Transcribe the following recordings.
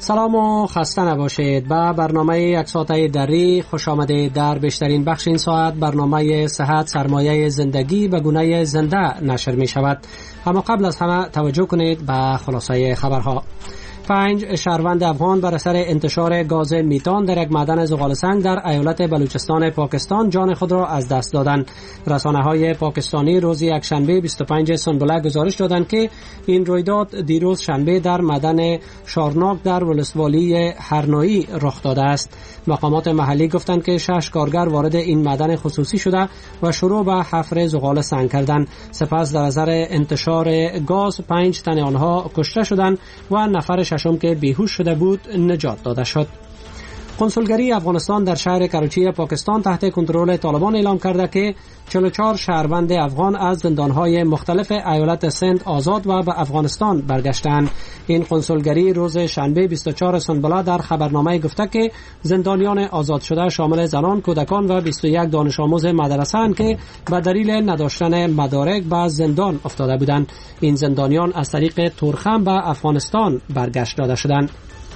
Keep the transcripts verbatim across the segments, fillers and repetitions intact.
سلام و خسته نباشید. با برنامه یک ساعته دری خوش آمدید. در بیشترین بخش این ساعت برنامه صحت سرمایه زندگی به گونه زنده نشر می شود. اما قبل از همه توجه کنید به خلاصه خبرها. پنج شهروند افغان بر اثر انتشار گاز میتان در یک معدن زغال سنگ در ایالت بلوچستان پاکستان جان خود را از دست دادند. رسانه‌های پاکستانی روز یکشنبه بیست و پنج سنبله گزارش دادند که این رویداد دیروز شنبه در معدن شارناک در ولسوالی هرنایی رخ داده است. مقامات محلی گفتند که شش کارگر وارد این معدن خصوصی شده و شروع به حفر زغال سنگ کردند. سپس در اثر انتشار گاز پنج تن آنها کشته شدند و نفر ششم که بیهوش شده بود نجات داده شد. کنسولگری افغانستان در شهر کراچی پاکستان تحت کنترل طالبان اعلام کرده که چهل و چهار شهروند افغان از زندانهای مختلف ایالت سند آزاد و به افغانستان برگشتند. این کنسولگری روز شنبه بیست و چهار سنبله در خبرنامه گفته که زندانیان آزاد شده شامل زنان، کودکان و بیست و یک دانش آموز مدرسه اند که به دلیل نداشتن مدارک به زندان افتاده بودند. این زندانیان از طریق تورخم به افغانستان برگشت داده شدند.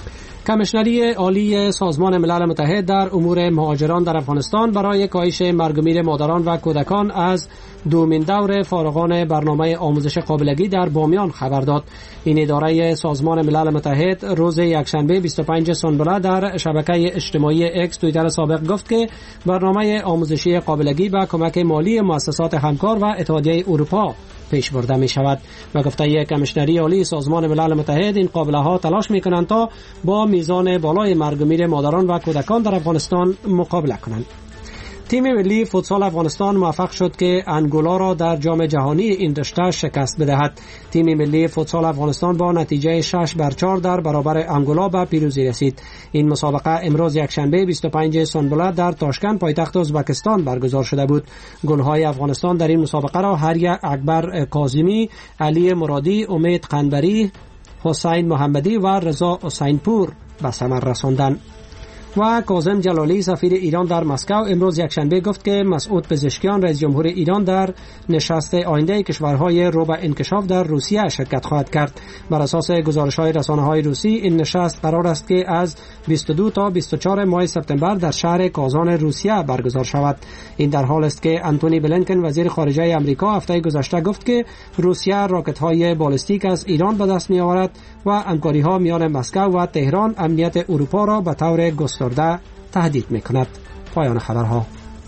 کمیشنری عالی سازمان ملل متحد در امور مهاجران در افغانستان برای کاهش مرگ و میر مادران و کودکان از دومین دور فارغان برنامه آموزش قابلگی در بامیان خبر داد. این اداره سازمان ملل متحد روز یکشنبه بیست و پنج سنبله در شبکه اجتماعی اکس توییتر سابق گفت که برنامه آموزشی قابلگی با کمک مالی مؤسسات همکار و اتحادیه اروپا پیش برده می شود. و گفته کمیشنری عالی سازمان ملل متحد این قابله ها تلاش می کنند تا با میزان بالای مرگ و میر مادران و کودکان در افغانستان مقابله کنند. تیم ملی فوتسال افغانستان موفق شد که انگولا را در جام جهانی این رشته شکست بدهد. تیم ملی فوتسال افغانستان با نتیجه شش بر چهار در برابر انگولا به پیروزی رسید. این مسابقه امروز یکشنبه بیست و پنج سنبله در تاشکند پایتخت ازبکستان برگزار شده بود. گل‌های افغانستان در این مسابقه را هری اکبر کاظمی، علی مرادی، امید قنبری، حسین محمدی و رضا حسینپور به ثمر رساندند. و کاظم جلالی سفیر ایران در مسکو امروز یکشنبه گفت که مسعود پزشکیان رئیس جمهور ایران در نشست آینده کشورهای رو به انکشاف در روسیه شرکت خواهد کرد. بر اساس گزارش‌های رسانه‌های روسی این نشست قرار است که از بیست و دو تا بیست و چهار ماه سپتامبر در شهر کازان روسیه برگزار شود. این در حال است که آنتونی بلینکن وزیر خارجه آمریکا هفته گذشته گفت که روسیه راکت‌های بالستیک از ایران به دست می‌آورد و همکاری‌ها میان مسکو و تهران امنیت اروپا را به طور گسترده تهدید می‌کند. پایان خبرها.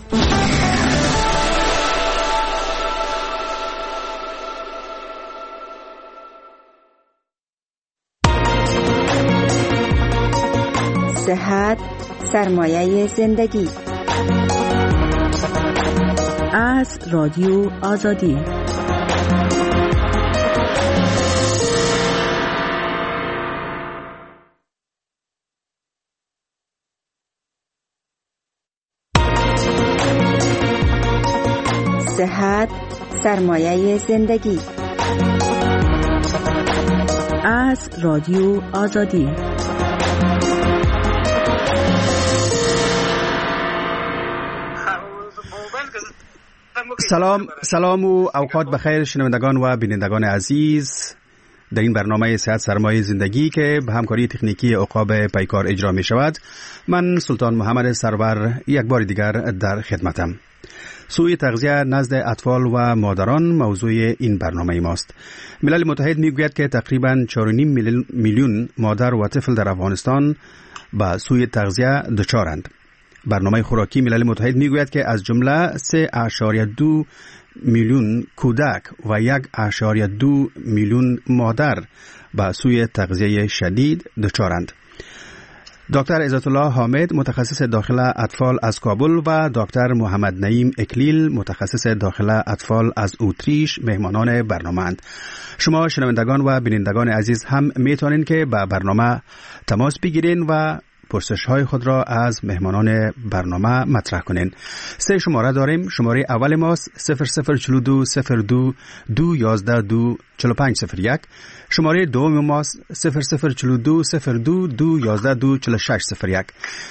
صحت سرمایه زندگی از رادیو آزادی. صحت سرمایه زندگی از رادیو آزادی. سلام سلام و اوقات بخیر شنوندگان و بینندگان عزیز. در این برنامه صحت سرمایه زندگی که به همکاری تکنیکی عقاب پیکار اجرا می شود، من سلطان محمد سرور یک بار دیگر در خدمتم. سوء تغذیه نزد اطفال و مادران موضوع این برنامه ماست. ملل متحد می گوید که تقریباً چهار و نیم میلیون مادر و طفل در افغانستان با سوء تغذیه دچارند. برنامه خوراکی ملل متحد می گوید که از جمله سه اشاریه دو میلیون کودک و یک اشاریه دو میلیون مادر با سوء تغذیه شدید دچارند. دکتر عزت الله حامد متخصص داخله اطفال از کابل و دکتر محمد نعیم اکلیل متخصص داخله اطفال از اتریش مهمانان برنامه اند. شما شنوندگان و بینندگان عزیز هم میتونین که با برنامه تماس بگیرین و پرسش های خود را از مهمانان برنامه مطرح کنین. سه شماره داریم. شماره اول ماست صفر صفر چلو دو صفر دو دو یازده دو چلو پنج صفر یک. شماره دوم ماست صفر صفر چلو دو صفر دو دو یازده دو چلو شش صفر یک.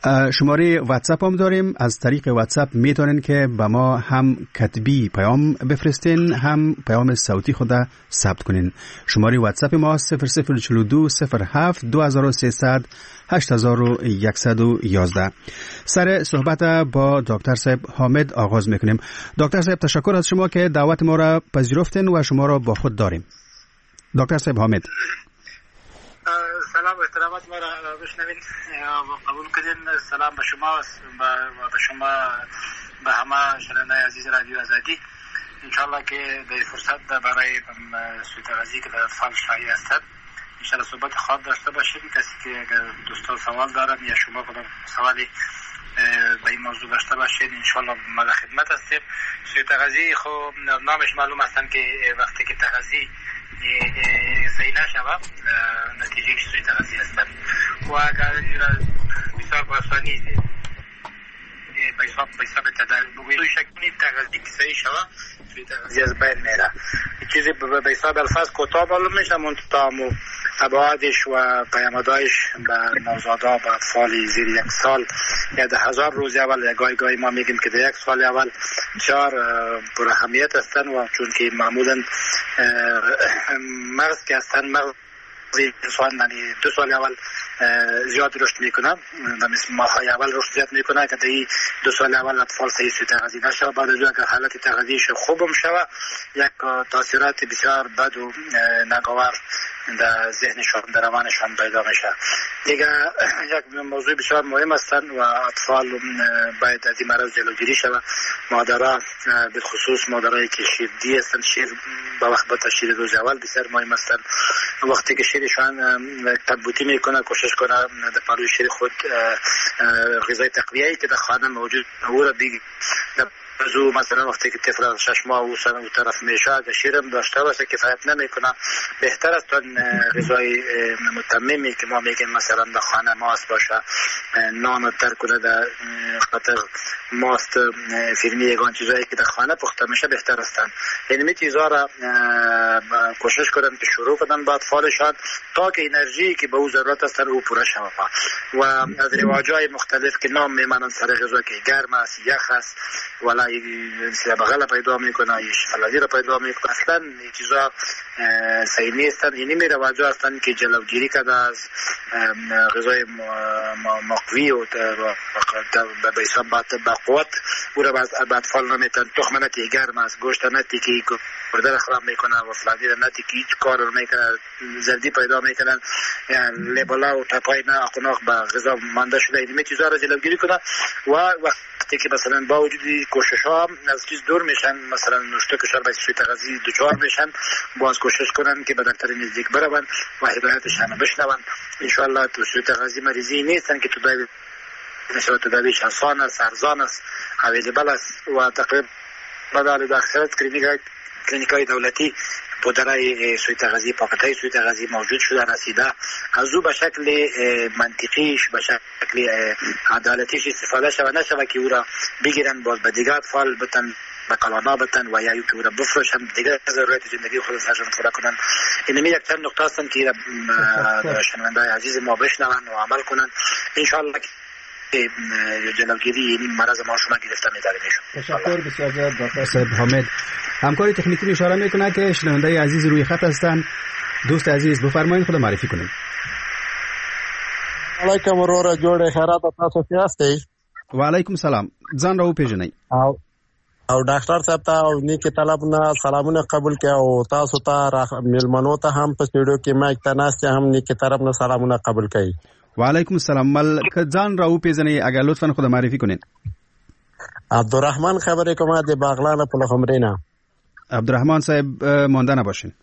شماره واتساپ هم داریم. از طریق واتساپ میتونین که به ما هم کتبی پیام بفرستین هم پیام صوتی خود ثبت کنین. شماره واتساپ ما صفر صفر چهل و دو صفر هفت دو هزار و سیصد هشت هزار و صد و یازده. سر صحبت با دکتر صاحب حامد آغاز میکنیم. دکتر صاحب تشکر از شما که دعوت ما را پذیرفتین و شما را با خود داریم. دکتر صاحب حامد، سلام و احترامات ما را بشنوین و قبول کردین. سلام به شما و به شما به همه شنوندگان عزیز رادیو آزادی. انشالله که در فرصت برای سویت غذی که در اطفال شایع است انشالله صحبت خواب داشته باشیم. کسی که اگر دوستان سوال دارن یا شما کدام سوالی به این موضوع داشته باشید انشالله ما در خدمت هستیم. سویت غذی خب نامش معلوم هستن که وقتی که تغذی صحیح نشود نتیجه سوی تغذیه هستند و اگر بسیار باسانی به حساب به حساب تداوی شکلی تغذیه که صحیح شود سوی تغذیه از بین میره. چیزی به حساب الفاظ کوتاه معلوم میشه منتها و ابعادش و پیامدهایش به نوزادها و اطفال زیر یک سال یا ده هزار روز اول یا گاهی گاهی ما میگیم که ده یک سال اول بسیار پر اهمیت هستند و چون که معمولا مغز که هستند مغز انسان یعنی دو سال اول زیاد رشد میکنه و مثل ماهای اول رشد زیاد میکنه که در دو سال اول اطفال صحیح سوی تغذیه نشوه. بعد از اون که حالت تغذیهش خوبم شوه یک تاثیرات بسیار بد و ناگوار در ذهنشان در روانشان پیدا میشه. دیگه یک موضوع بسیار مهم هستند و اطفال باید از این مرض جلوگیری شوه. مادرها به خصوص مادرایی که شیردی هستند شیر با وقت با شیر روز اول بسیار مهم هستند. وقتی که شیرشان تبوتی میکنه کوشش کنه در پروی شیر خود غذای تقویه‌ای که در خانه موجود او را بگی زو مثلا وقتی که طفل شش ماه او سر او طرف میشه که شیرم داشته باشه کفایت نمیکنه. بهتر است اون غذای متممی که ما میگیم مثلا در خانه ماست باشه نان تر کنه در خاطر ماست فرمی یگان چیزایی که در خانه پخته میشه بهتر هستن. یعنی می چیزا را کوشش کنن که شروع کنن با اطفالشان تا که انرژی که به او ضرورت است او پوره شود و از رواجای مختلف که نام میمانند سر غذا که گرم است یخ است ولا مثل بغل پیدا میکنه یا شفلادی را پیدا میکنه اصلا این چیزا صحیح نیستن. اینی می رواجا هستن که جلوگیری کرده از غذای مقوی و به حساب با قوت او را به اطفال نمیتن. تخم نتی گرم است گوشت نتی که گرده را خراب میکنه و فلادی را نتی که هیچ کار را میکنه زردی پیدا میکنن لیبلا و تپای نه اقناق به غذا مانده شده. اینی چیزا را جلوگیری کنه و وقتی که مثلا با وجود کوشش ها از چیز دور میشن مثلا نوشته کشار به سوی تغذیه دچار میشن باز کوشش کنن که به دکتر نزدیک برون و هدایتشان بشنون. ان شاء الله تو سوی تغذیه مریضی نیستن که تو داوی نشود تداویش آسان است ارزان است اویلیبل است و تقریبا در اکثریت کلینیک کلینیکای دولتی پودرای سوی تغذیه پاکتای سوی تغذیه موجود شده رسیده. از او به شکل منطقیش به شکل عدالتیش استفاده شده نشود که او را بگیرن باز به دیگه اطفال بتن به کلانا بتن و یا که او را بفروشن دیگه ضرورت زندگی خود سرشان پورا کنن. اینمی یک چند نقطه هستند که شنوندای عزیز ما بشنون و عمل کنن. انشاءالله جلوگیری این مرض ما شما گرفته می‌داره میشون. تشکر بسیار زیاد دکتر صاحب حامد. همکاری تکنیکی اشاره میکنه که شنوندای عزیز روی خط هستن. دوست عزیز بفرمایید خود معرفی کنید. علیکم ورور جوړ خیرات تاسو څنګه یاست؟ و علیکم سلام. ځان راو پیژنئ. او او ډاکټر صاحب ته او نیک طلب نه سلامونه قبول کړه او تاسو ته ملمنو ته هم په سټوډیو کې مایک ته ناست هم نیک طرف نه سلامونه قبول کړئ. و علیکم السلام. مل که ځان راو پیژنئ اگر لطفا خود معرفی کنید. عبدالرحمن خبرې کومه د باغلان په لخمرینا. عبدالرحمن صاحب مونده نباشین.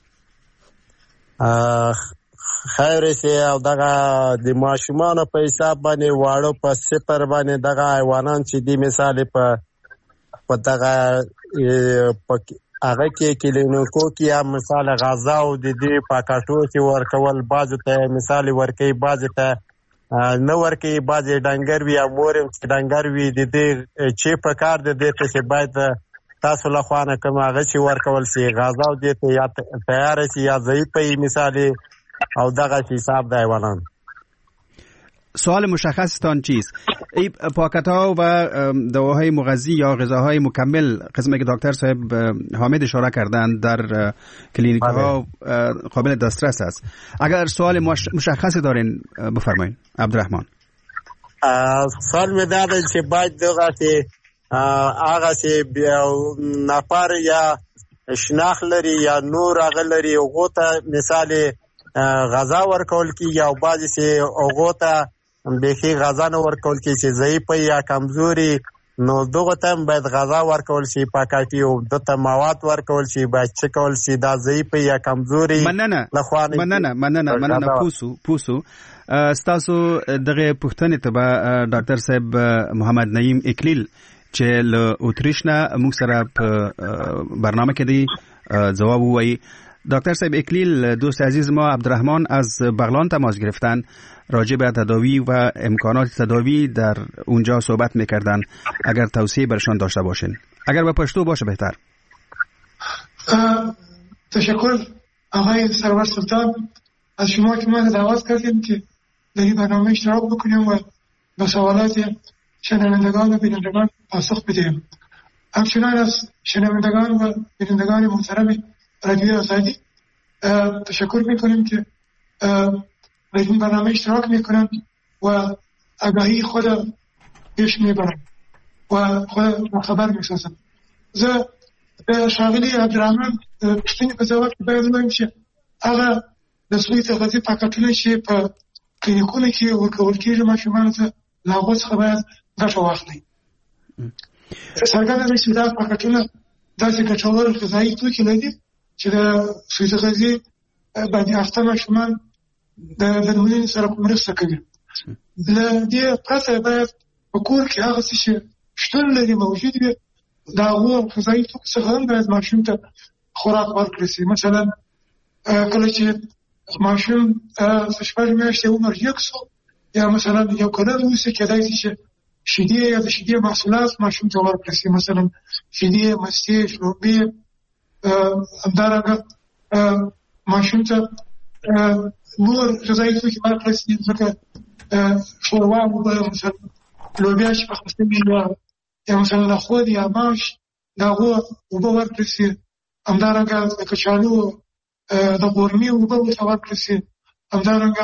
خیر سي او دغه د ماشومان په حساب باندې واړو په صفر باندې دغه حیوانات چې دی مثال په په دغه هغه کې کلینیکو کې یا مثال غذا او د دې پاکټو کې ورکول بعض ته مثال ورکي بعض ته نو ورکي بعض ډنګر وي او مورم ډنګر وي د دې چې په کار د دې ته باید تاسو له خوانه کوم هغه چې ورکول سي غذا او دې ته یا تیار سي یا ضعیف مثال او دغه حساب دی ولان. سوال مشخصتان چیست؟ این پاکت ها و دواهای مغذی یا غذاهای مکمل قسمی که دکتر صاحب حامد اشاره کردند در کلینیک ها قابل دسترس است. اگر سوال مشخصی دارین بفرمایید عبدالرحمن. سوال می داده چې باید دغه هغه چې نفر یا شناخت لري یا نور هغه لري هغو ته مثال غذا ورکول کېږي او بعضې چې هغو ته بیخي غذا نه ورکول کېږي چې ضعیفه یا کمزوري، نو دغو ته هم باید غذا ورکول شي پاکټي او دغه ته مواد ورکول شي، باید څه کول شي دا ضعیفه یا کمزوري مننه مننه مننه مننه پوسو پوسو ستاسو دغه پوښتنې ته به ډاکټر صاحب محمد نعیم اکلیل چې له اتریش نه موږ سره په برنامه کې دی ځواب ووایي. دکتر صاحب اکلیل، دوست عزیز ما عبدالرحمن از بغلان تماس گرفتن، راجع به تداوی و امکانات تداوی در اونجا صحبت میکردن. اگر توصیه برشان داشته باشین، اگر به پشتو باشه بهتر. تشکر آقای سرور سلطان از شما که ما دعوت کردیم که در این برنامه اشتراک بکنیم و به سوالات شنوندگان و بینندگان پاسخ بدهیم. همچنان از شنوندگان و بینندگان محترم رادیوی آزادی تشکر میکنیم که در این برنامه اشتراک میکنند و آگاهی خود پیش میبرند و خود خبر میسازند. زه شاغلی عبدالرحمن پوښتنې په ځواب کې باید ووایم چې هغه د سوی تغذیې پاکټونه چې په کلینیکونو کې ورکول کېږي ماشومانو ته له هغو څخه باید ګټه واخلئ. څرګنده ده چې دا پاکټونه داسې ګټور غذایي توکي لري چې د سوی تغذیې باندې اخته ماشومان د درملنې سره مرسته کوي. له دې پرته باید په کور کې هغه څه چې شتون لري موجود وي د هغو غذایي توکو څخه هم باید ماشوم ته خوراک ورکړل شي. مثلا کله چې ماشوم شپږ میاشتې عمر یې سو یا مثلا یو کلن اوسي، کېدای شي چې شیدې یا د شیدې محصولات ماشوم ته ورکړل شي، مثلا شیدې، مستې، شړومبې. همدارنګه ماشوم ته نور غذایي توکي ورکړل شي، ځکه ښوروا، مثلا لوبیا چې پخه شوې یا مثلا نخود یا ماش د هغو اوبه ورکړل شي. همدارنګه د کچالو د غورمې اوبه ورته ورکړل شي. همدارنګه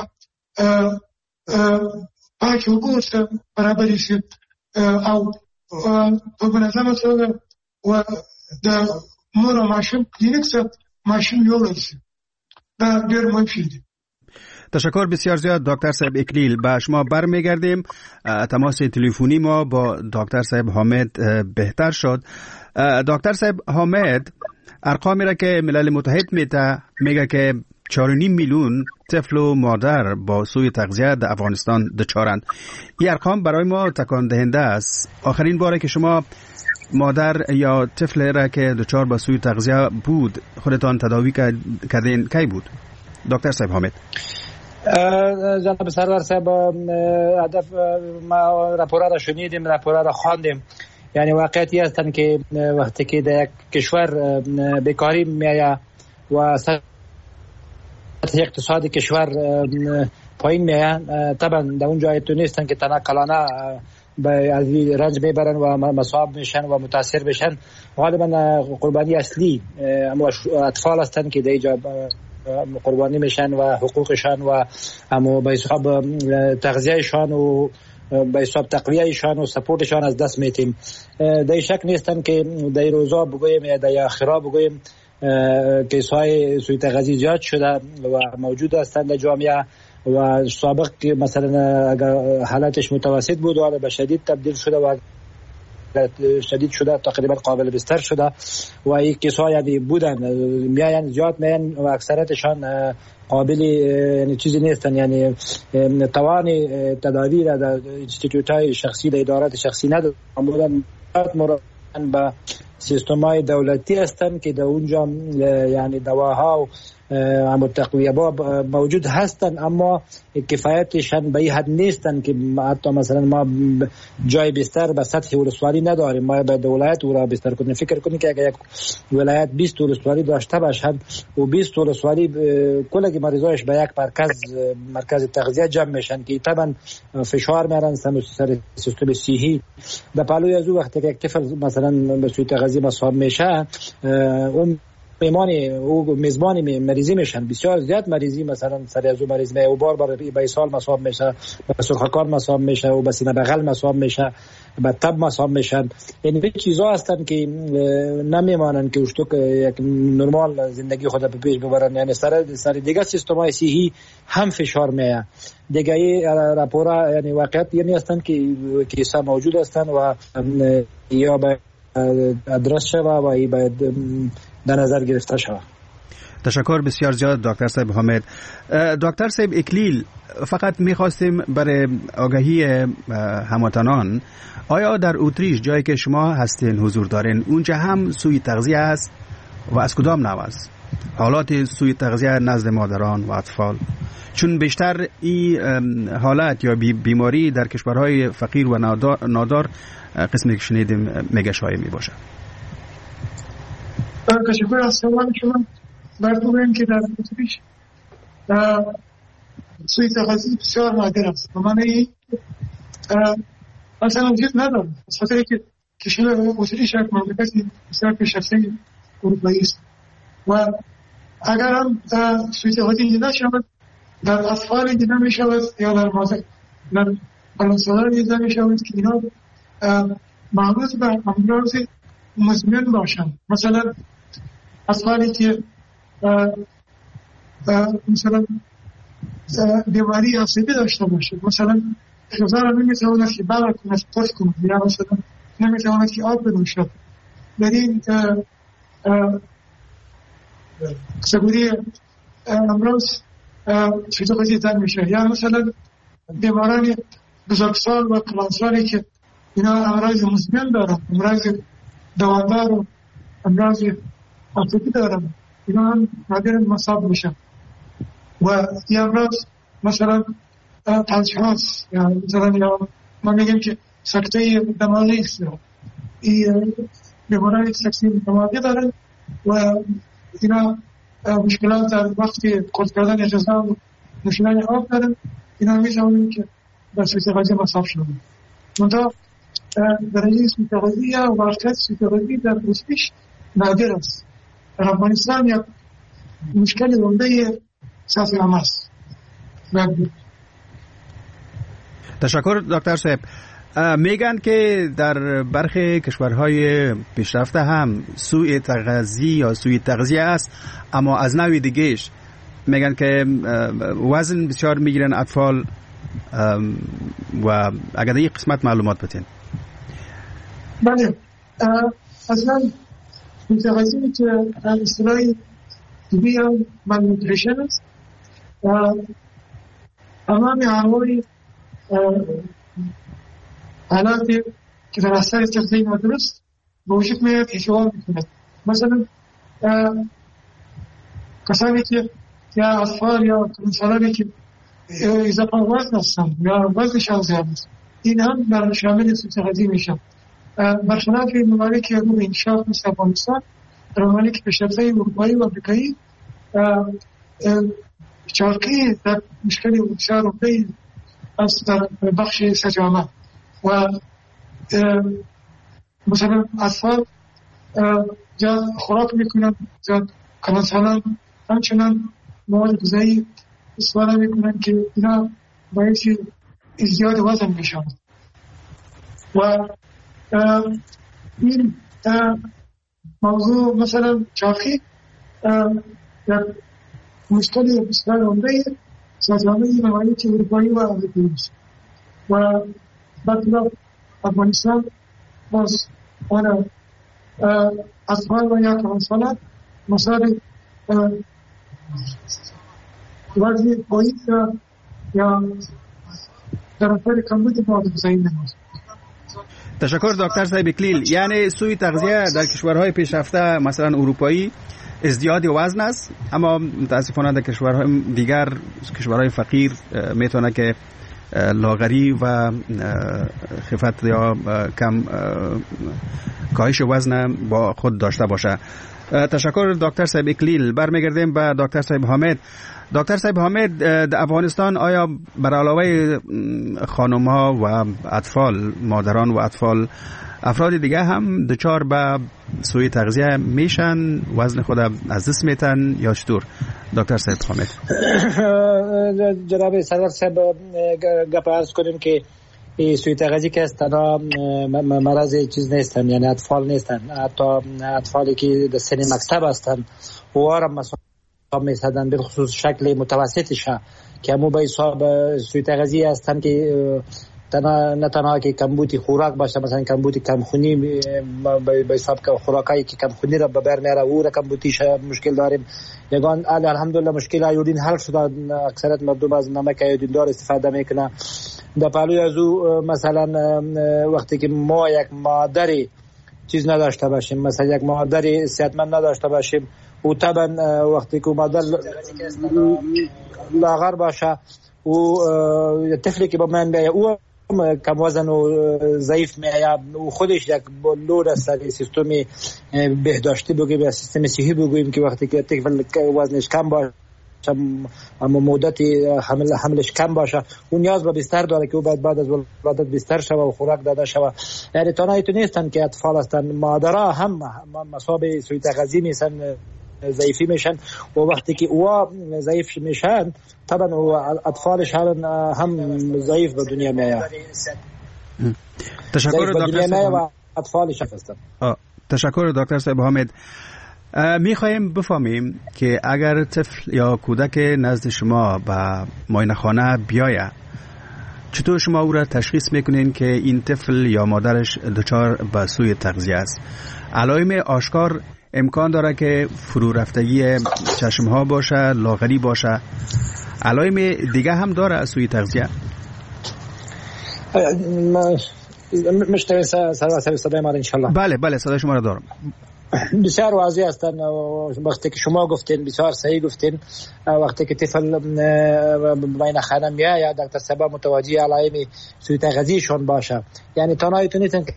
پاکې اوبه ورته برابرې شي او په منظمه توګه د مور او ماشوم کلینیک څخه ماشوم یوړل شي. دا ډېر مهم شی دی. تشکر بسیار زیاد دکتر صاحب اکلیل. به شما برمیگردیم. تماس تلفنی ما با دکتر صاحب حامد بهتر شد. دکتر صاحب حامد، ارقامی را که ملل متحد میته میگه که چهار و نیم میلیون طفل و مادر با سوء تغذیه در افغانستان دچارند. این ارقام برای ما تکان دهنده است. آخرین باره که شما مادر یا طفل را که دچار به سوء تغذیه بود خودتان تداوی کردین کی بود؟ دکتر صاحب حامد. جناب سرور صاحب، هدف ما راپورا را شنیدیم، راپورا را خواندیم. یعنی واقعیتی هستند که وقتی که در یک کشور بیکاری میآید و سطح اقتصادی کشور پایین میآید، طبعا در اون جای تو نیستن که تنها کلانه به از رنج میبرن و مصاب میشن و متاثر بشن. غالبا قربانی اصلی اما اطفال هستند که در اینجا قربانی میشن و حقوقشان و اما به حساب تغذیهشان و به حساب تقویهشان و سپورتشان از دست میتیم. در شک نیستن که در روزا بگویم یا در آخرا بگویم کیس‌های سوء تغذیه زیاد شده و موجود هستند در جامعه و سابق که مثلا اگر حالتش متوسط بود و به شدید تبدیل شده و شدید شده تقریبا قابل بستر شده و این کیس‌ها یعنی بودن میان زیاد میان و اکثرتشان قابل یعنی چیزی نیستن، یعنی توان تداوی را در انستیتوت‌های شخصی در ادارات شخصی ندارن، بودن مرتبط به سیستم‌های دولتی هستند که در اونجا یعنی دواها و اما تقویه با موجود هستن، اما کفایتشان به این حد نیستن که حتی مثلا ما جای بستر به سطح ولسوالی نداریم. ما به ولایت او را بستر کنیم. فکر کنید که اگر یک ولایت بیست ولسوالی داشته باشد و بیست ولسوالی کل مریضایش به یک مرکز مرکز تغذیه جمع میشن که طبعا فشار میارن سر سیستم صحی. در پلوی از او وقتی که یک طفل مثلا به سوی تغذیه مصاب میشه، اون میمان او میزبان مریضی میشن، بسیار زیاد مریضی مثلا سر از او مریض میشه و بار بار به سال مصاب میشه، به سرخکار مصاب میشه و به سینه بغل مصاب میشه، به تب مصاب میشن. یعنی به چیزا هستن که نمیمانن که اشتو یک نرمال زندگی خود به پیش ببرن. یعنی سر سر دیگه سیستمای صحی هم فشار میه دیگه. ای راپورا یعنی واقعیت یعنی هستن که کیسا موجود هستن و یا به ادرس شوه و ای باید در نظر گرفته شود. تشکر بسیار زیاد دکتر صاحب حامد. دکتر صاحب اکلیل، فقط میخواستیم برای آگاهی هموطنان، آیا در اتریش جایی که شما هستین حضور دارین اونجا هم سوی تغذیه است و از کدام نوع است؟ حالات سوی تغذیه نزد مادران و اطفال، چون بیشتر این حالت یا بیماری در کشورهای فقیر و نادار قسمی که شنیدیم میگه شایع می باشه. تشکر از سوال شما. باید بگویم که در اتریش سوی تغذیه بسیار نادر است. به معنی اصلا وجود نداره، از خاطر که کشور اتریش یک مملکت بسیار پیشرفته اروپایی است و اگر هم سوی تغذیه دیده شود در اطفال دیده می شود یا در مادر در بلندسالان دیده می شود که اینا مربوط به امراض مزمن باشند. مثلا اطفالی که مثلا بیماری عصبی داشته باشد، مثلا غذا را نمیتواند که بلع کند پخت کند یا مثلا نمیتواند که آب بنوشد، در این کتگوری امراض سوی تغذیه در میشه. یا مثلا بیماران بزرگسال و کلانسالی که اینا امراض مزمن دارن، امراض دوامدار و امراض عاطفی دارن، اینا هم نادر مصاب میشن. و این امراض مثلا تلجهاز یا مثلا یا ما میگیم که سکته دماغی است، این بیماران سکته دماغی دارن و اینا مشکلات در وقتی خود کردن غذا و نوشیدن آب دارن، اینا میتونن که در سوی تغذیه مصاب شدن. منتها درجه سوی تغذیه و واقعیت سوی تغذیه در اتریش نادر است. در افغانستان یک مشکل عمده سطح عامه است. تشکر دکتر صاحب. میگن که در برخی کشورهای پیشرفته هم سوء تغذیه یا سوء تغذیه است، اما از نوع دیگهش میگن که وزن بسیار میگیرن اطفال و اگر در این قسمت معلومات بتین. بله، اصلا سوء تغذیه که در اصطلاح طبی هم malnutrition است و تمام انواع حالاتی که در اثر تغذیه نادرست به وجود میاد احتمال میکند. مثلا کسانی که یا اطفال یا کلانسالانی که اضافه وزن هستند یا وزنشان زیاد است، این هم در شامل سوء تغذیه میشن. برخلاف ممالک رو انکشاف مثل افغانستان، در ممالک پیشرفته اروپایی و آمریکایی چارقی در مشکلی بسیار عمده است در بخش سجامه و مثلا اطفال زیاد خوراک میکنن، زیاد کلانسالان همچنان مواد غذایی استفاده میکنن که اینا باعث زیاد وزن میشن و این موضوع مثلا چاقی یک مشکلی بسیار عمده سازمان ممالک اروپایی و آمریکایی است و برخلاف افغانستان باز آن اطفال و یا کلانسالان مسائل وزن پایین یا در اثر کمبود مواد غذایی نمی‌باشد. تشکر دکتر صاحب اکلیل. یعنی سوی تغذیه در کشورهای پیشرفته مثلا اروپایی ازدیاد وزن است، اما متاسفانه در کشورهای دیگر، کشورهای فقیر، میتونه که لاغری و خفت یا کم کاهش وزن با خود داشته باشه. تشکر دکتر صاحب اکلیل. برمیگردیم به دکتر صاحب حامد. دکتر صاحب حامد، در افغانستان آیا بر علاوه خانم ها و اطفال، مادران و اطفال، افراد دیگه هم دچار به سوء تغذیه میشن، وزن خود از دست میتن یا چطور؟ دکتر صاحب حامد. جناب سرور صاحب گپ عرض کنیم که سوء تغذیه که است تنها مرض چیز نیستن، یعنی اطفال نیستن، حتی اطفالی که در سن مکتب هستن و هم مصاب میشدن، به خصوص شکل متوسطش که همو به حساب سوء تغذیه هستن که تنها نه تنها که کمبود خوراک باشه، مثلا کمبود کمخونی به حساب که خوراکایی که کمخونی را به بر میاره او را کمبودیش مشکل داریم. یگان الحمدلله مشکل ایودین حل شده، اکثریت مردم از نمک ایودین دار استفاده میکنه. در پهلوی از او مثلا وقتی که ما یک مادری چیز نداشته باشیم، مثلا یک مادری صحتمند نداشته باشیم، او طبعا وقتی که مادر لاغر باشه و طفلی که با من بیایه او کم وزن و ضعیف میایه، و خودش یک لود از سر سیستم بهداشتی بگویم یا سیستم صحی بگوییم که وقتی که طفل وزنش کم باشه اما مدت حمل حملش کم باشه، اون نیاز به بستر داره که او باید بعد از ولادت بستر شوه و خوراک داده شوه. یعنی تنهایی تو نیستن که اطفال هستن، مادرها هم مصاب سوء تغذیه میشن، ضعیفی میشن، و وقتی که او ضعیف میشن طبعا اطفالش هم ضعیف به دنیا میآید. تشکر دکتر صاحب. اطفالش هستن. تشکر دکتر صاحب حامد. میخوایم بفهمیم که اگر طفل یا کودک نزد شما به معاینه خانه بیاید، چطور شما او را تشخیص میکنین که این طفل یا مادرش دچار به سوء تغذیه است؟ علائم آشکار امکان داره که فرو رفتگی چشم ها باشه، لاغری باشه، علائم دیگه هم داره سوء تغذیه؟ مشتری سر صدای ما انشالله. بله بله صدای شما را دارم. بسیار واضح هستن. وقتی که شما گفتین بسیار صحیح گفتین، وقتی که طفل معاینه خانه میآید دکتر صاحب متوجه علائم سوء تغذیه‌شون باشه. یعنی تنهایی تو نیستن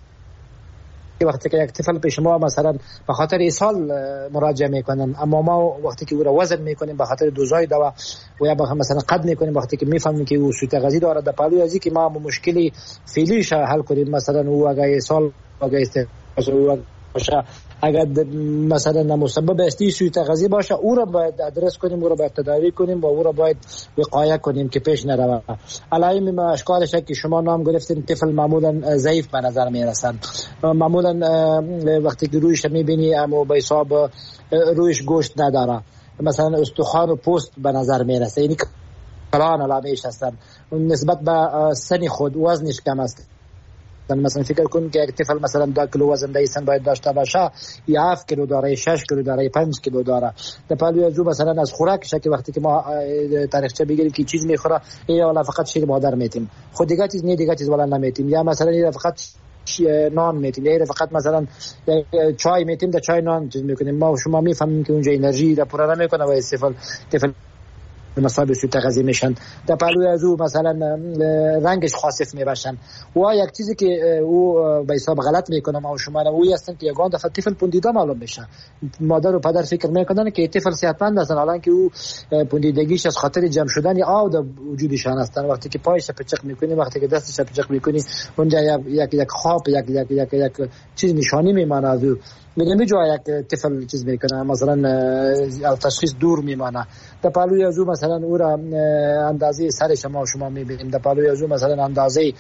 که وقتی که یک طفل پیش ما مثلا به خاطر اسهال مراجعه میکنن، اما ما وقتی که او را وزن میکنیم به خاطر دوزای دوا و یا مثلا قد میکنیم، وقتی که میفهمیم که او سوء تغذیه داره، در پهلوی ازی که ما مشکلی فعلیش حل کنیم، مثلا او اگه اسهال اگه استفاده باشه، اگر مثلا مسبب استی سوء تغذیه باشه، او را باید ادرس کنیم، او را باید تداوی کنیم و او را باید وقایه کنیم که پیش نروه. علائم ما اشکالش که شما نام گرفتین، طفل معمولا ضعیف به نظر میرسن، معمولا وقتی که رویش میبینی اما به حساب رویش گوشت نداره، مثلا استخوان و پوست به نظر میرسه، یعنی کلان علامه‌اش هستن. نسبت به سن خود وزنش کم است. مثلا فکر کن که یک طفل مثلا دو کیلو وزن دایستن باید داشته باشه، یا هفت کیلو داره، شش کیلو داره، پنج کیلو داره. در پهلوی از او مثلا از خوراکش که وقتی که ما تاریخچه بگیریم که چیز میخوره، یا والا فقط شیر مادر میتیم، خود دیگه چیز نه، دیگه چیز والا نمیتیم، یا مثلا یا فقط نان میتیم، یا فقط مثلا چای میتیم، در چای نان چیز میکنیم. ما شما میفهمیم که اونجا انرژی را پر نمیکنه و استفاده طفل مصاب سوء تغذیه میشن. در پهلوی از او مثلا رنگش خاصف میباشن. و یک چیزی که او به حساب غلط میکنه ما و شما را اوی هستن که یگان دفعه طفل پوندیده معلوم میشه. مادر و پدر فکر میکنن که طفل صحتمند هستن، حالان که او پوندیدگیش از خاطر جمع شدن آب در وجودشان هستن. وقتی که پایش پچق میکنی، وقتی که دستش پچق میکنی، اونجا یک یک خواب یک یک یک یک چیز نشانی میمانه از او. میگم جا یک طفل چیز میکنه، مثلا تشخیص دور میمانه. در پهلوی از او مثلا او را اندازه سر شما شما میبینیم، در پهلوی از او مثلا اندازه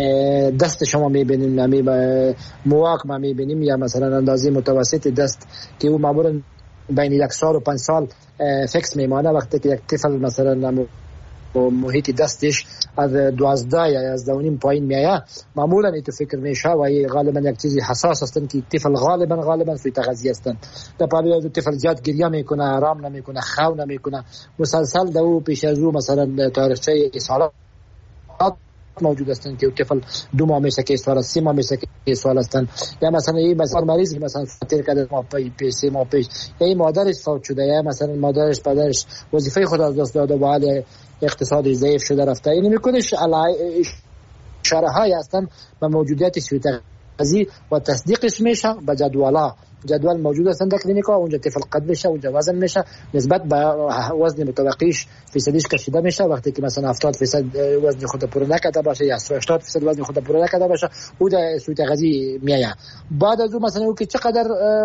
دست شما میبینیم، نمی مواق ما میبینیم، یا مثلا اندازه متوسط دست که او معمولا بین یک سال و پنج سال فکس میمانه. وقتی که یک طفل مثلا محیط دستش از دوازده یا از دونیم پایین میایه، معمولا ایتو فکر میشه و غالبا یک چیزی حساس هستن که طفل غالبا غالبا سوء تغذیه هستن. در پهلوی از طفل زیاد گریه میکنه، آرام نمیکنه، خو نمیکنه، مسلسل دو پیش از او مثلا تاریخچه اصالات موجود هستند که طفل دو ماه میشه که سال سه ماه میشه که سال هستند، یا مثلا این مثلا مریض که مثلا تیر کرده ما پی سه ماه پیش، یا این مادرش فوت شده، یا مثلا مادرش پدرش وظیفه خود از دست داده و حال اقتصادی ضعیف شده رفته، این میکنش اشاره های هستند به موجودیت سوء تغذیه و تصدیقش میشه به جدولا. جدول موجود هستند در کلینیکا، اونجا طفل قد میشه، اونجا وزن میشه، نسبت به وزن متوقعش فیصدیش کشیده میشه. وقتی که مثلا هفتاد درصد وزن خود پوره نکرده باشه یا هشتاد درصد وزن خود پوره نکرده باشه، او در سوء تغذیه میایه. بعد از اون مثلا او که چقدر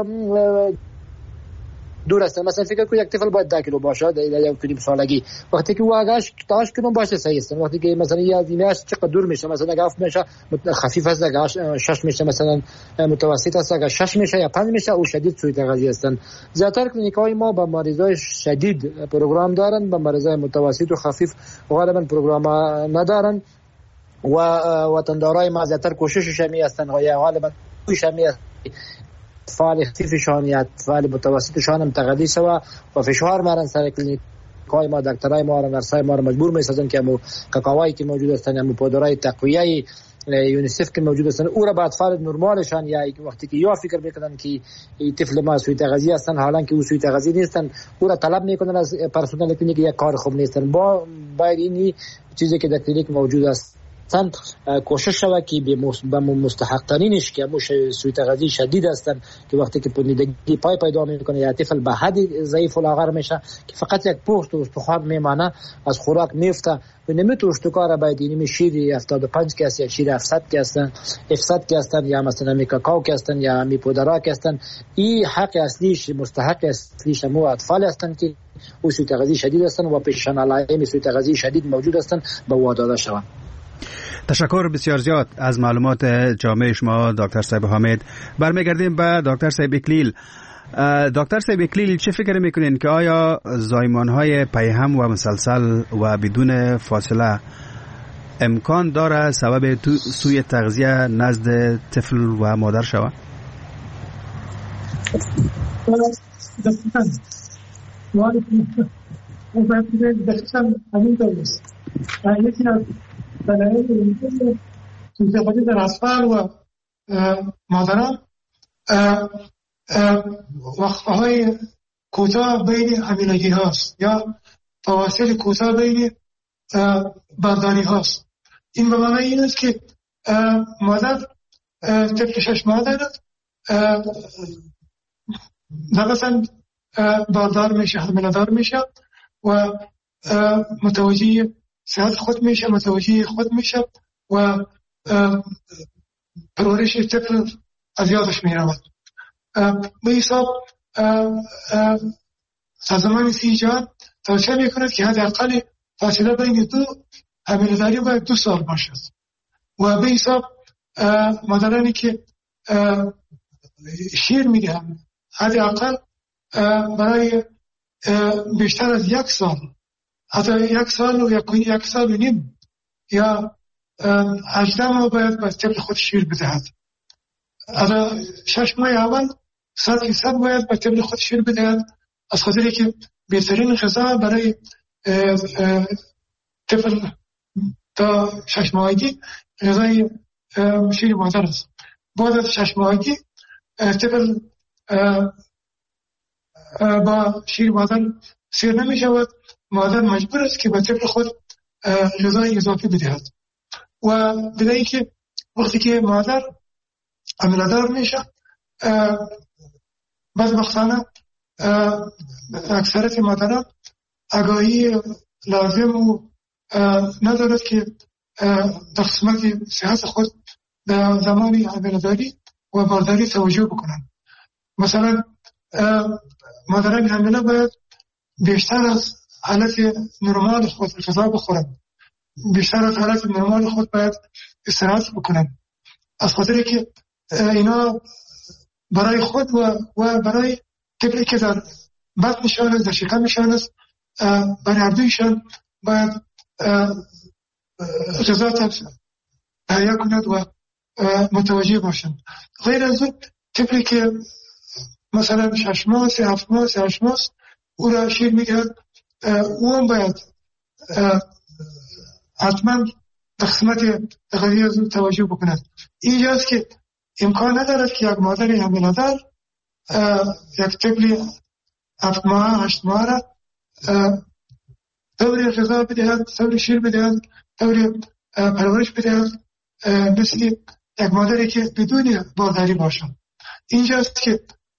دور است، مثلا فکر کنید یک طفل باید ده کیلو باشه در یک کدیم سالگی، وقتی که واقعش تاش کنون باشه صحیح است. وقتی که مثلا یا دیمه‌اش چقدر دور میشه، مثلا اگه هفت میشه خفیف است، اگه شش میشه مثلا متوسط است، اگه شش میشه یا پنج میشه او شدید سوء تغذیه هستند. زیاتر کلینیک‌های ما با مریضای شدید پروگرام دارن، با مریضای متوسط و خفیف غالبا پروگرام ندارن و وطندارای ما زیاتر کوششش می هستند یا غالبا کوشش می است فعال خفیفشان یا فعال متوسطشان هم تغذیه سوا و فشار مارن سر کلینیکای ما، دکترای ما، نرسای ما مجبور میسازن که همو کاکاوایی که موجود هستن، همو پودرای تقویه یونیسف که موجود هستن او را به اطفال نرمالشان یا وقتی که یا فکر میکنن که طفل ما سوء تغذیه هستن حالا که او سوء تغذیه نیستن، او را طلب میکنن از پرسنل کلینیک یک کار خوب نیستن. با باید این چیزی که در کلینیک موجود است کوشش شود که به مستحق ترینش که هموش سوء تغذیه شدید هستند که وقتی که پوندگی پای پیدا میکنه یا طفل به حد ضعیف و لاغر میشه که فقط یک پوست و استخوان میمانه از خوراک میفته و نمیتونه اشتکار باید اینی شیر هفتاد و پنج که است یا شیر هفتصد که هستن هفتصد که هستن یا مثلا می کاکائو که هستن یا می پودرا که هستن، این حق اصلیش مستحق اصلیش مو اطفال هستند که او سوء تغذیه شدید هستند و پیشن علائم سوء تغذیه شدید موجود هستند به واداده شوند. تشکر بسیار زیاد از معلومات جامع شما دکتر صاحب حامد. برمیگردیم به دکتر صاحب اکلیل. دکتر صاحب اکلیل چه فکر میکنین که آیا زایمانهای پیهم و مسلسل و بدون فاصله امکان داره سبب سوء تغذیه نزد طفل و مادر شود؟ توی در اطفال و مادران وقفه‌های کوتاه بین حاملگی هاست یا فواصل کوتاه بین بارداری هاست. این به معنی این است که مادر طفل شش ماه دارد، نفساً باردار میشه، حامله‌دار میشه و متوجه صحت خود میشه، متوجه خود میشه و پرورش طفل از یادش میرود. به حساب سازمان سیجاد توصیه میکند که حداقل فاصله بین دو حامله‌داری باید دو سال باشد و به حساب مادرانی که شیر میدهند حداقل برای بیشتر از یک سال، حتی یک سال و یک, یک سال و نیم یا هجده ماه باید به طفل خود شیر بدهد. از شش ماه اول صد فیصد باید به طفل خود شیر بدهد، از خاطری که بهترین غذا برای طفل تا شش ماهگی غذای شیر مادر است. بعد از شش ماهگی طفل با شیر مادر سیر نمی شود، مادر مجبور است که به طفل خود غذای اضافی بدهد و بدهی که وقتی که مادر حامله‌دار میشه بدبختانه اکثرت مادران آگاهی لازم و ندارد که در قسمت صحت خود در زمان حامله‌داری و بارداری توجه بکنند. مثلا مادران حامله باید بیشتر از حالت نرمال خود غذا بخورند، بیشتر از حالت نرمال خود باید استراحت بکنند، از خاطری که اینا برای خود و, و برای طفلی که در بطنشان است، در شکمشان است، برای هر دویشان باید غذا تهیه کند و متوجه باشند. غیر از اون طفلی که مثلا شش ماه، سه هفت ماه، سه هشت ماه او را شیر میدهد، او هم باید حتما قسمت قضیه از توجه بکند. اینجاست که امکان ندارد که یک مادر حامله‌دار یک طفل هفت ماه هشت ماه را دور غذا بدهد، دور شیر بدهد، دور پرورش بدهد مثل یک مادری که بدون بارداری باشد. اینجاست که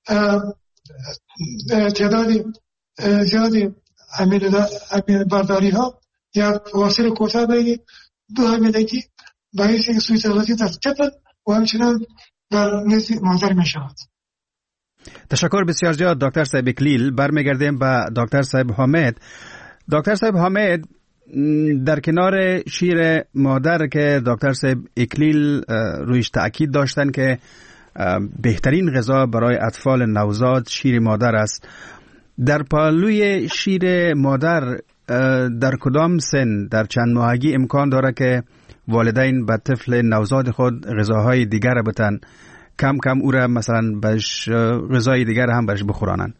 تعداد زیادی بارداری ها یا فواصل کوتاه بین دو حاملگی باعث سوء تغذیه در طفل و همچنان در نزد مادر می شود. تشکر بسیار زیاد دکتر صاحب اکلیل. برمیگردیم به دکتر صاحب حامد. دکتر صاحب حامد، در کنار شیر مادر که دکتر صاحب اکلیل رویش تأکید داشتن که بهترین غذا برای اطفال نوزاد شیر مادر است، در پالوی شیر مادر در کدام سن در چند ماهگی امکان داره که والدین به طفل نوزاد خود غذاهای دیگر بتن، کم کم او را مثلا بهش غذای دیگر هم بهش بخورانن؟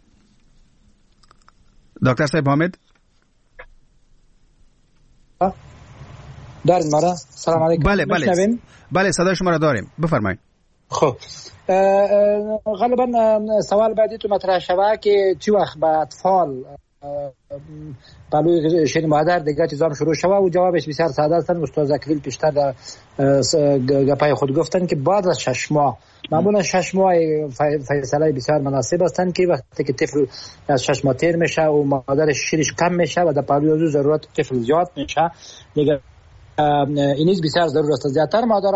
دکتر صاحب حامد دارین مرا؟ سلام علیکم. بله بله بله صدای شما را داریم، بفرمایید. خب غالبا سوال بعدی تو مطرح شوه که چی وقت به اطفال پلوی شیر مادر دیگه چیزام شروع شوه و جوابش بسیار ساده است. استاد اکلیل پیشتر در گپای خود گفتن که بعد از شش ماه، معمولا شش ماه فیصله بسیار مناسب هستند که وقتی که طفل از شش ماه تیر میشه و مادرش شیرش کم میشه و در پلوی از ضرورت طفل زیاد میشه دیگه اینیز بسیار ضرور است. زیادتر مادر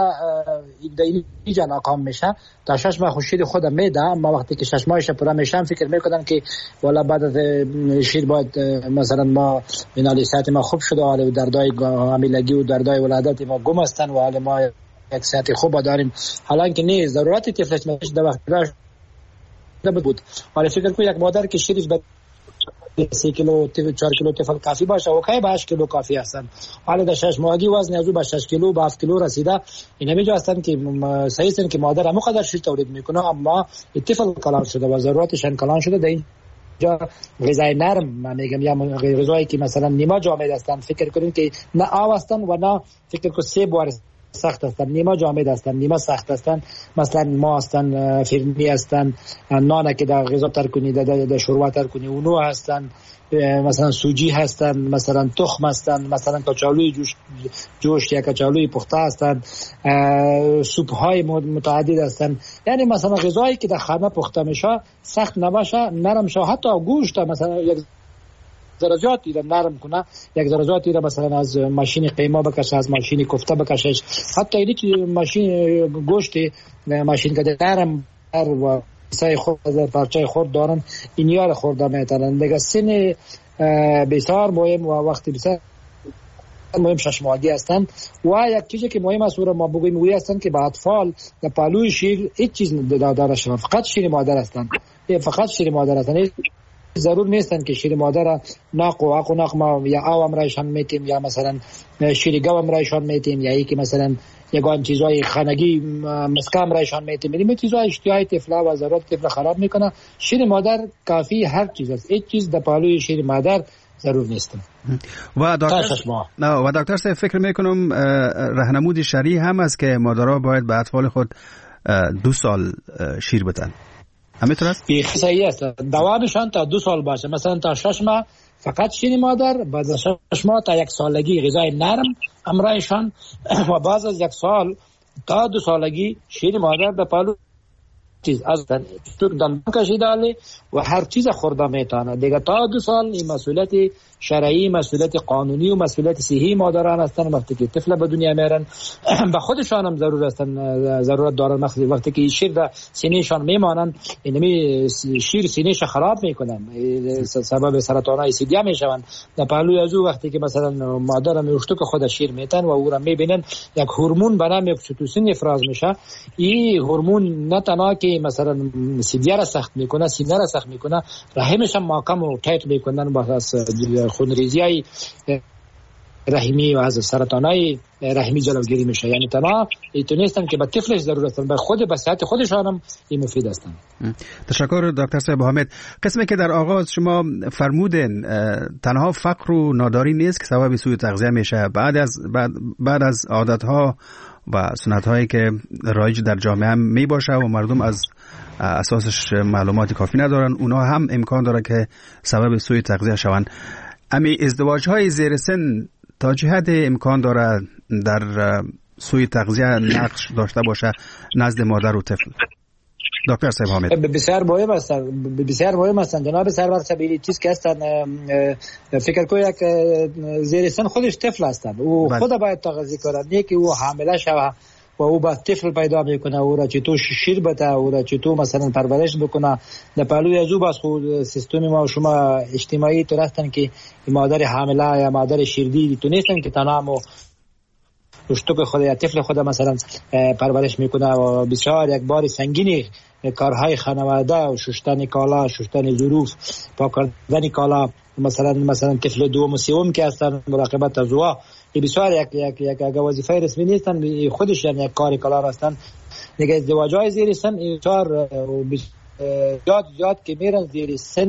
اینجا ناکام میشه تا شش ماه شیر خود میده، اما وقتی که شش ماهش پورا میشن فکر میکنن که والا بعد از شیر باید مثلا ما بنالی صحت ما خوب شده، حالا دردای حاملگی و دردای ولادت ما گم هستن و حالا ما یک صحت خوب داریم، حالا که نه ضرورت طفلش میشه در وقت راش بود. حالا فکر کو یک مادر که شیرش سی کیلو چهار کیلو طفل کافی باشه، اوکی به هشت کیلو کافی هستن. حالا در شش ماهگی وزن از او به شش کیلو به هفت کیلو رسیده، این همیجا هستن که صحیح هستن که مادر همو قدر شیر تولید میکنه اما طفل کلان شده و ضرورتش کلان شده. در اینجا غذای نرم من میگم یا غذایی که مثلا نیمه جامد هستن، فکر کنین که نه آب هستن و نه فکر کو سه بار سخت هستن، نیمه جامد هستن نیمه سخت هستن. مثلا ما هستن فرنی هستن، نان که در غذا تر کنی در در شوربه تر کنی اونو هستن، مثلا سوجی هستن، مثلا تخم هستن، مثلا کچالوی جوش جوش یا کچالوی پخته هستن، سوپ های متعدد هستن. یعنی مثلا غذایی که در خانه پخته میشه سخت نباشه، نرم شه، حتی گوشت مثلا یک ذرات را نرم کنه، یک ذرات را مثلا از ماشین قیمه بکشه، از ماشین کوفته بکشه، حتی اینی که ماشین گوشت ماشین که نرم و سای خود از پارچه خورد دارن اینیا را خورده میتونن. دیگه سن بسیار مهم و وقتی بسیار مهم شش ماهگی هستن. و یک چیزی که مهم است و ما بگویم وی هستن که به اطفال در پالوی شیر هیچ چیز داده شدن، فقط شیر مادر هستن، فقط شیر مادر هستن. ضرور نیستن که شیر مادر ناق و عق و ناق ما یا آوام رایشان میتیم یا مثلا شیر گوام رایشان میتیم یا یکی مثلا یگان چیزای خانگی مسکام رایشان میتیم. این چیزای اشتیاقی طفل و ضرورت طفل خراب میکنه. شیر مادر کافی هر چیز است، هیچ چیز در پالوی شیر مادر ضرور نیست. و دکتر نه و دکتر صاحب فکر میکنم راهنمود شرعی هم است که مادرها باید به اطفال خود دو سال شیر بدن. همینطور است؟ بیخی صحیح است. دوامشان تا دو سال باشه، مثلا تا شش ماه فقط شیر مادر، بعد از شش ماه تا یک سالگی غذای نرم همراهشان و بعد از یک سال تا دو سالگی شیر مادر به پالو چیز از دندان کشیده آلی و هر چیز خورده میتونه. دیگه تا دو سال این مسئولیت شرعی، مسئولیت قانونی و مسئولیت صحی مادران هستن. وقتی که طفل به دنیا میارن به خودشان هم ضرورت هستن، ضرورت دارن. مخصوصا وقتی که شیر در سینهشان میمانن، اینمی شیر سینهش خراب میکنن، سبب سرطان سیدیا میشون. در پهلوی از او وقتی که مثلا مادر میوشتو که خود شیر میتن و او را میبینن یک هورمون به نام اکسیتوسین افراز میشه. این هورمون نه تنها که مثلا سیدیا را سخت میکنه، سینه را سخت میکنه، رحمش هم محکم و تایت میکنن با خونریزی های رحمی و از سرطانای رحمی جلوگیری میشه. یعنی تنها ایتونستن که به طفلش ضرورت هستن، به خود به صحت خودشان هم این مفید هستن. تشکر دکتر صاحب حامد. قسمی که در آغاز شما فرمودین تنها فقر و ناداری نیست که سبب سوء تغذیه میشه، بعد از بعد, بعد از عادت‌ها و سنت‌هایی که رایج در جامعه هم می باشه و مردم از اساسش معلومات کافی ندارن، اونا هم امکان داره که سبب سوء تغذیه شوند. امی ازدواج‌های زیر سن تا چه حد امکان داره در سوء تغذیه نقش داشته باشه نزد مادر و طفل؟ دکتر صاحب حامد. بسیار مهم هستن، بسیار مهم هستن جناب سرور سبیلی. چیز که هستن فکر کنم یک زیر سن خودش طفل هستن، او خود باید تغذیه کنه، نه که او حامله شوه و او با طفل پیدا میکنه، او را چطور شیر بده، او را چطور مثلا پرورش بکنه. در پهلوی از او باز خود سیستم ما شما اجتماعی تو هستن که مادر حامله یا مادر شیردی تو نیستن که تنها اشتوک خود یا طفل خود مثلا پرورش میکنه و بسیار یک بار سنگینی کارهای خانواده و شستن کالا، شستن ظروف، پاک کردن کالا، مثلا مثلا طفل دوم و سوم که هستن مراقبت از او، این بسیار یک یک یک وظیفه رسمی نیستن، خودش یعنی یک کار کلان هستن. دیگه ازدواج‌های زیر سن بسیار زیاد زیاد که میرن زیر سن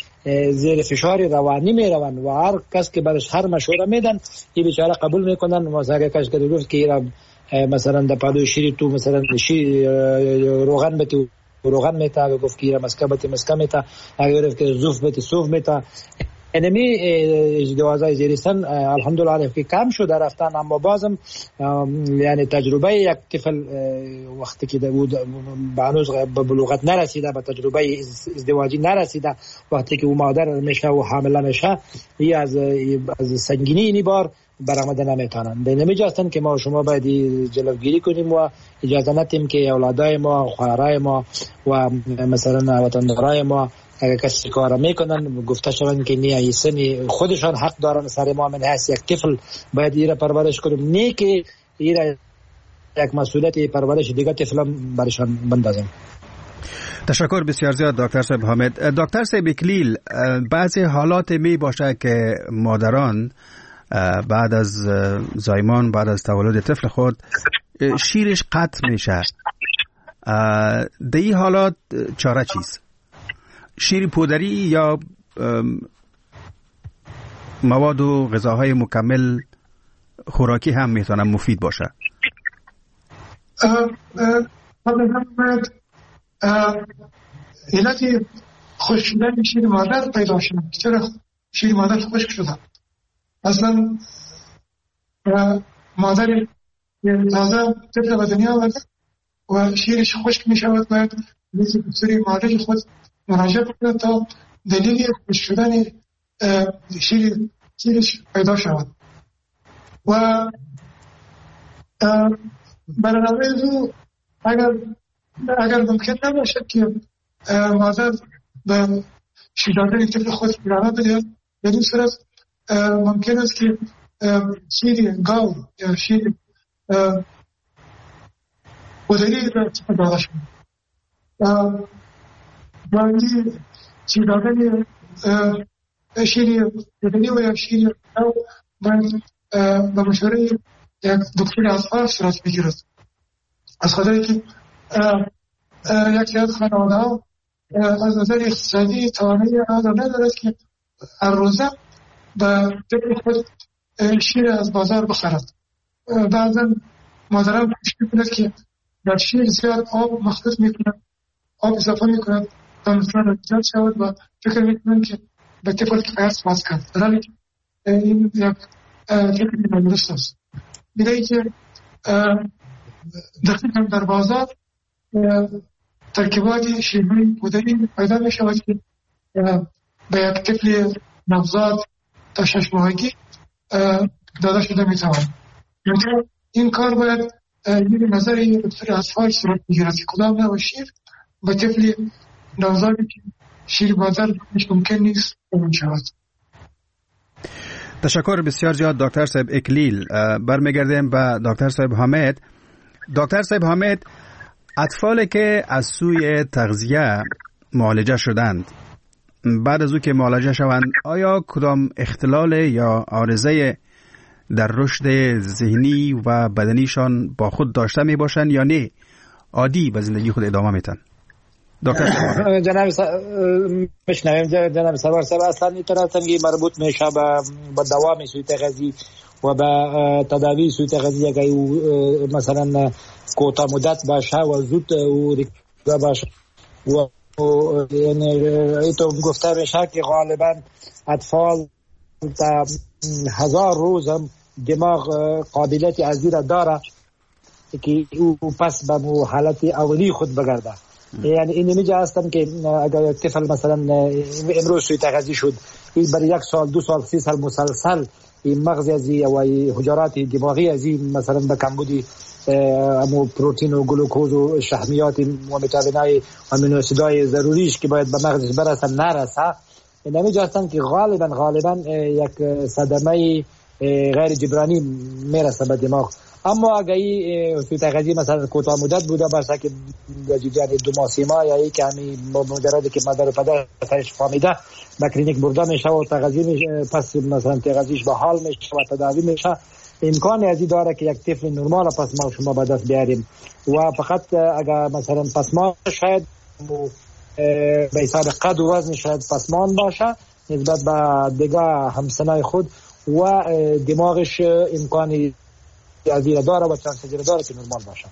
زیر فشار روانی میروند و هر کس که برش هر مشوره میدن این بیچاره قبول میکنن. مثلا کس که گفت که مثلا در پادوی شیری تو مثلا شیر روغن بتی روغن میتا، اگه گفت که مسکه بتی مسکه میتا، اگه گفت که زوف بتی صوف میتا. انمی ازدواج‌های زیر سن الحمدلله که کم شده رفتن، اما بازم یعنی تجربه یک طفل وقتی که بود هنوز به بلوغت نرسیده، به تجربه ازدواجی نرسیده، وقتی که او مادر میشه و حامله میشه، این از از سنگینی این بار برآمده نمیتونن. به نمیجا هستن که ما شما باید جلوگیری کنیم و اجازه ندیم که اولادای ما، خواهرای ما و مثلا وطندارای ما اگر کسی کار میکنن گفته شوند که نه سن خودشان حق دارن سر ما، من هست یک طفل باید ایره پرورش کنیم، نه که ایره یک مسئولیت پرورش دیگه طفلم برشان بندازیم. تشکر بسیار زیاد دکتر صاحب حامد. دکتر صاحب اکلیل، بعضی حالات می باشه که مادران بعد از زایمان، بعد از تولد طفل خود شیرش قطع میشه. در این حالات چاره چیست؟ شیر پودری یا مواد و غذاهای مکمل خوراکی هم میتونه مفید باشه؟ علت خشک شدن شیر مادر پیدا شده. چرا شیر مادر خشک شده؟ اصلا مادر تازه طفل به دنیا آورده و شیرش خشک می شود، باید مثل دکتر مادر خود مراجعه بکنه تا دلیل خشک شدن شیر شیرش پیدا شود. و برنامه دو اگر اگر ممکن نباشد که مادر به شیر دادن طفل خود ادامه بده، بدین صورت ممکن است که شیر گاو یا شیر پودری داده شود. و این شیر دادن شیر پودری و یا شیر گاو باید به مشوره یک دکتر اطفال صورت بگیرد. از خاطر که یک سری از خانواده‌ها از نظر اقتصادی توانایی ندارد که هر روزه به طفل خود شیر از بازار بخرد. بعضا مادران فکر می‌کنند که در شیر زیاد آب مخلوط می‌کنند، آب اضافه می‌کنند تا مثلا زیاد شود و فکر می‌کنند که به طفل کفایت خواهد کرد. در حالی که این یک فکر نادرست است. می‌دهید که دقیقاً در بازار ترکیبات شیرهای پودری پیدا می‌شود که به یک طفل نوزاد تا شش ماهگی داده شده میتواند. یعنی این کار باید یک نظر یک دکتر اطفال صورت بگیرد که کدام نوع شیر به طفل نوزادی که شیر مادر ممکن نیست اون شود. تشکر بسیار زیاد دکتر صاحب اکلیل. برمیگردیم به دکتر صاحب حامد. دکتر صاحب حامد، اطفالی که از سوی تغذیه معالجه شدند، بعد از او که معالجه شوند، آیا کدام اختلال یا عارضه در رشد ذهنی و بدنیشان با خود داشته می باشند یا نه عادی به زندگی خود ادامه میتن؟ دکتر جناب مشنویم جناب سرور صاحب، اصلا این تنگی مربوط میشه به دوام سوی تغذی و به تداوی سوی تغذی، اگر مثلا کوتاه مدت باشه و زود و ریکا باشه و یعنی ایتو گفته میشه که غالبا اطفال تا هزار روز هم دماغ قابلیت از این داره که او پس به حالت اولی خود بگرده. یعنی این نمیجه هستم که اگر طفل مثلا امروز سوی تغذی شد، این برای یک سال دو سال سی سال مسلسل این مغز ازی و حجرات دماغی ازی مثلا به کمبودی امو پروتین و گلوکوز و شحمیات و ویتامینای و امینو اسیدای ضروریش که باید به مغز برسه نرسه. نمیجه هستم که غالبا غالبا یک صدمه غیر جبرانی میرسه به دماغ. اما اگر این سوی تغذی مثلا کوتاه مدت بوده باشه که یعنی دو ماه سه ماه یا یک کمی مجرد که مادر و پدر سرش فهمیده به کلینیک برده میشه و تغذی میشه، پس مثلا تغذیش به حال میشه و تداوی میشه، امکان ازی داره که یک طفل نرمال پس ما شما به دست بیاریم. و فقط اگر مثلا پسمان شاید به حساب قد و وزن شاید پسمان باشه نسبت به دیگه همسنای خود و دماغش امکانی ازیره داره و چانسیره داره که نرمال باشه.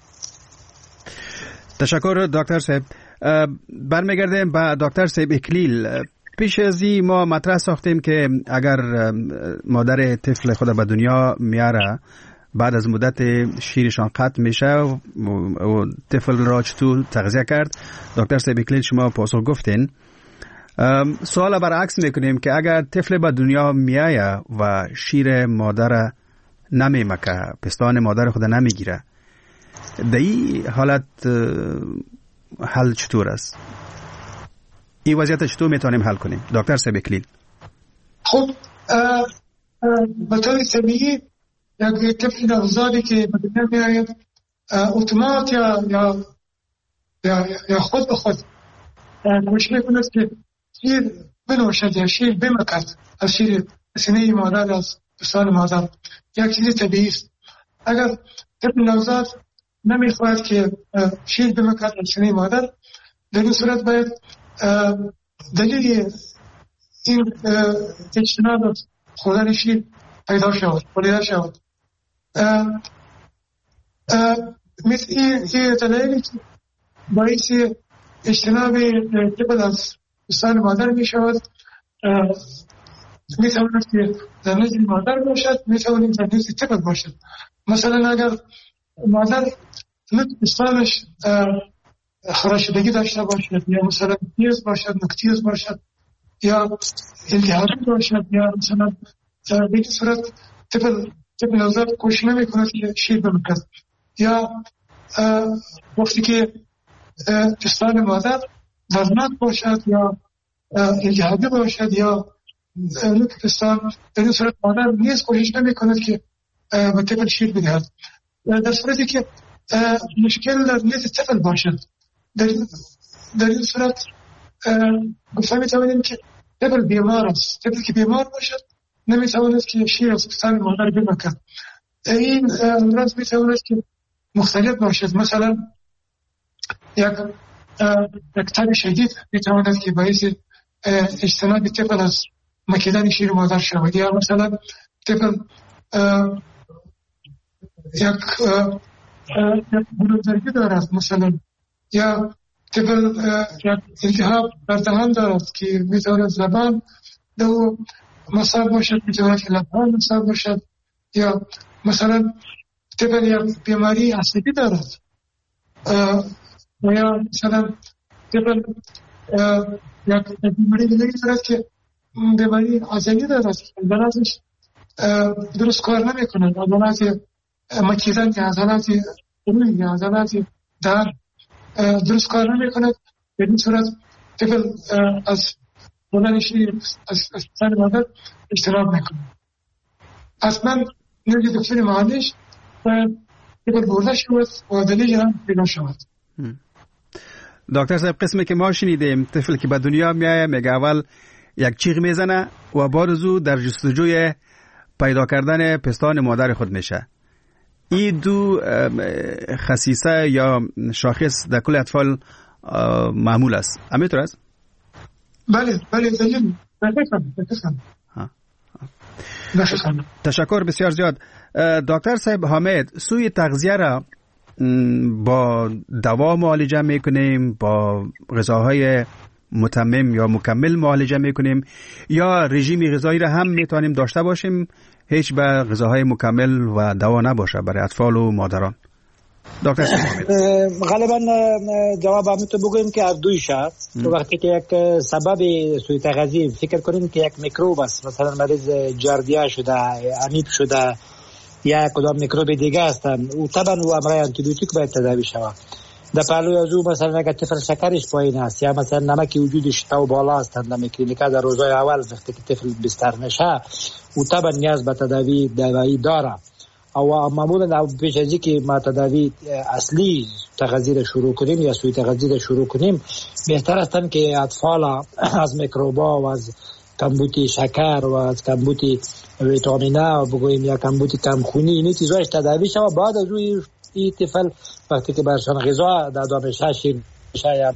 تشکر دکتر صاحب. برمیگردیم به دکتر صاحب اکلیل. پیش از این ما مطرح ساختیم که اگر مادر طفل خود به دنیا میاره بعد از مدت شیرشان قطع میشه و طفل را چطور تغذیه کرد، دکتر صاحب اکلیل شما پاسخ گفتین. سوال برعکس میکنیم که اگر طفل به دنیا میایه و شیر مادر نمیمکه، پستان مادر خود نمیگیره، در این حالت حل چطور است؟ این وضعیت چطور میتونیم حل کنیم دکتر صاحب اکلیل؟ خب به طور طبیعی یک طفل نوزادی که به دنیا میآید اتومات یا یا یا, یا خود به خود کوشش میکند که شیر بنوشد یا شیر بمکد از شیر سینه مادر، از پستان مادر. یک چیز طبیعی است. اگر طفل نوزاد نمیخواهد که شیر بمکد از سینه مادر، در این صورت باید دلیل این اجتناب از خوردن شیر پیدا شود، پدید شود. مثل این دلایلی که باعث اجتناب طفل از پستان مادر می شود، می تواند که در نزد مادر باشد، می تواند در نزد طفل باشد. مثلا اگر مادر پستانش خراشیدگی داشته باشد یا مثلا تیز باشد، نکتیز باشد یا التهابی باشد یا مثلا به این صورت طفل طفل نوزاد کوشش نمی کند که شیر بمکد، یا وقتی که پستان مادر دردناک باشد یا التهابی باشد یا نوک پستان، در این صورت مادر نیز کوشش نمی کند که به طفل شیر بدهد. در صورتی که مشکل در نیز طفل باشد، در در این صورت گفته می توانیم که طفل بیمار است. طفل که بیمار باشد نمی تواند که شیر از پستان مادر بمکد. این امراض می تواند که مختلف باشد. مثلا یک یک تب شدید می تواند که باعث اجتناب طفل از مکیدن شیر مادر شود، یا مثلا طفل یک بلوزرگی دارد مثلا، یا طفل یک التهاب در دهان دارد که میتواند زبان دو مصاب باشد، میتواند که لبان مصاب باشد، یا مثلا طفل یک بیماری عصبی دارد، یا مثلا طفل یک بیماری دیگری دارد که بیماری عضلی دارد، عضلاتش درست کار نمی کنند، عضلات مکیدن یا عضلات روی یا عضلات در درست کار نمی کند. به این صورت طفل از بودن شیر از پستان مادر اجتناب میکنه. اصلا نوعی دکتر معالج طفل برده شود و دلیل هم پیدا شود. دکتر صاحب، قسمی که ما شنیدیم طفل که به دنیا میایه میگه اول یک چیغ میزنه و بعد از او در جستجوی پیدا کردن پستان مادر خود میشه. این دو خصیصه یا شاخص در کل اطفال معمول است. همینطور است؟ بله بله دلیل تشکر بسیار زیاد. دکتر صاحب حامد، سوی تغذیه را با دوا معالجه میکنیم، با غذاهای متمم یا مکمل معالجه میکنیم، یا رژیم غذایی را هم میتونیم داشته باشیم هیچ به غذاهای مکمل و دوا نباشه برای اطفال و مادران؟ دکتر صاحب غالبا جواب هم تو بگویم که از دوی شد. وقتی که یک سبب سوء تغذیه فکر کنیم که یک میکروب است، مثلا مریض جاردیا شده، امیب شده یا کدام میکروب دیگه هستن، او طبعا او امرای آنتیبیوتیک باید تداوی شود. در پهلوی از او مثلا اگر طفل شکرش پایین است یا مثلا نمک وجودش تو بالا است، در کلینیکا در روزهای اول وقتی که طفل بستر میشه او طبعا نیاز به تداوی دوایی داره. او معمولا پیش از اینکه ما تداوی اصلی تغذیه شروع کنیم یا سوی تغذیه شروع کنیم، بهتر است که اطفال از میکروبا و از کمبود شکر و از کمبود ویتامینا و بگوییم یا کمبود کمخونی اینی چیزاش تداوی شود. بعد از اون این طفل وقتی که برشان غذا داده میشه، شیر یا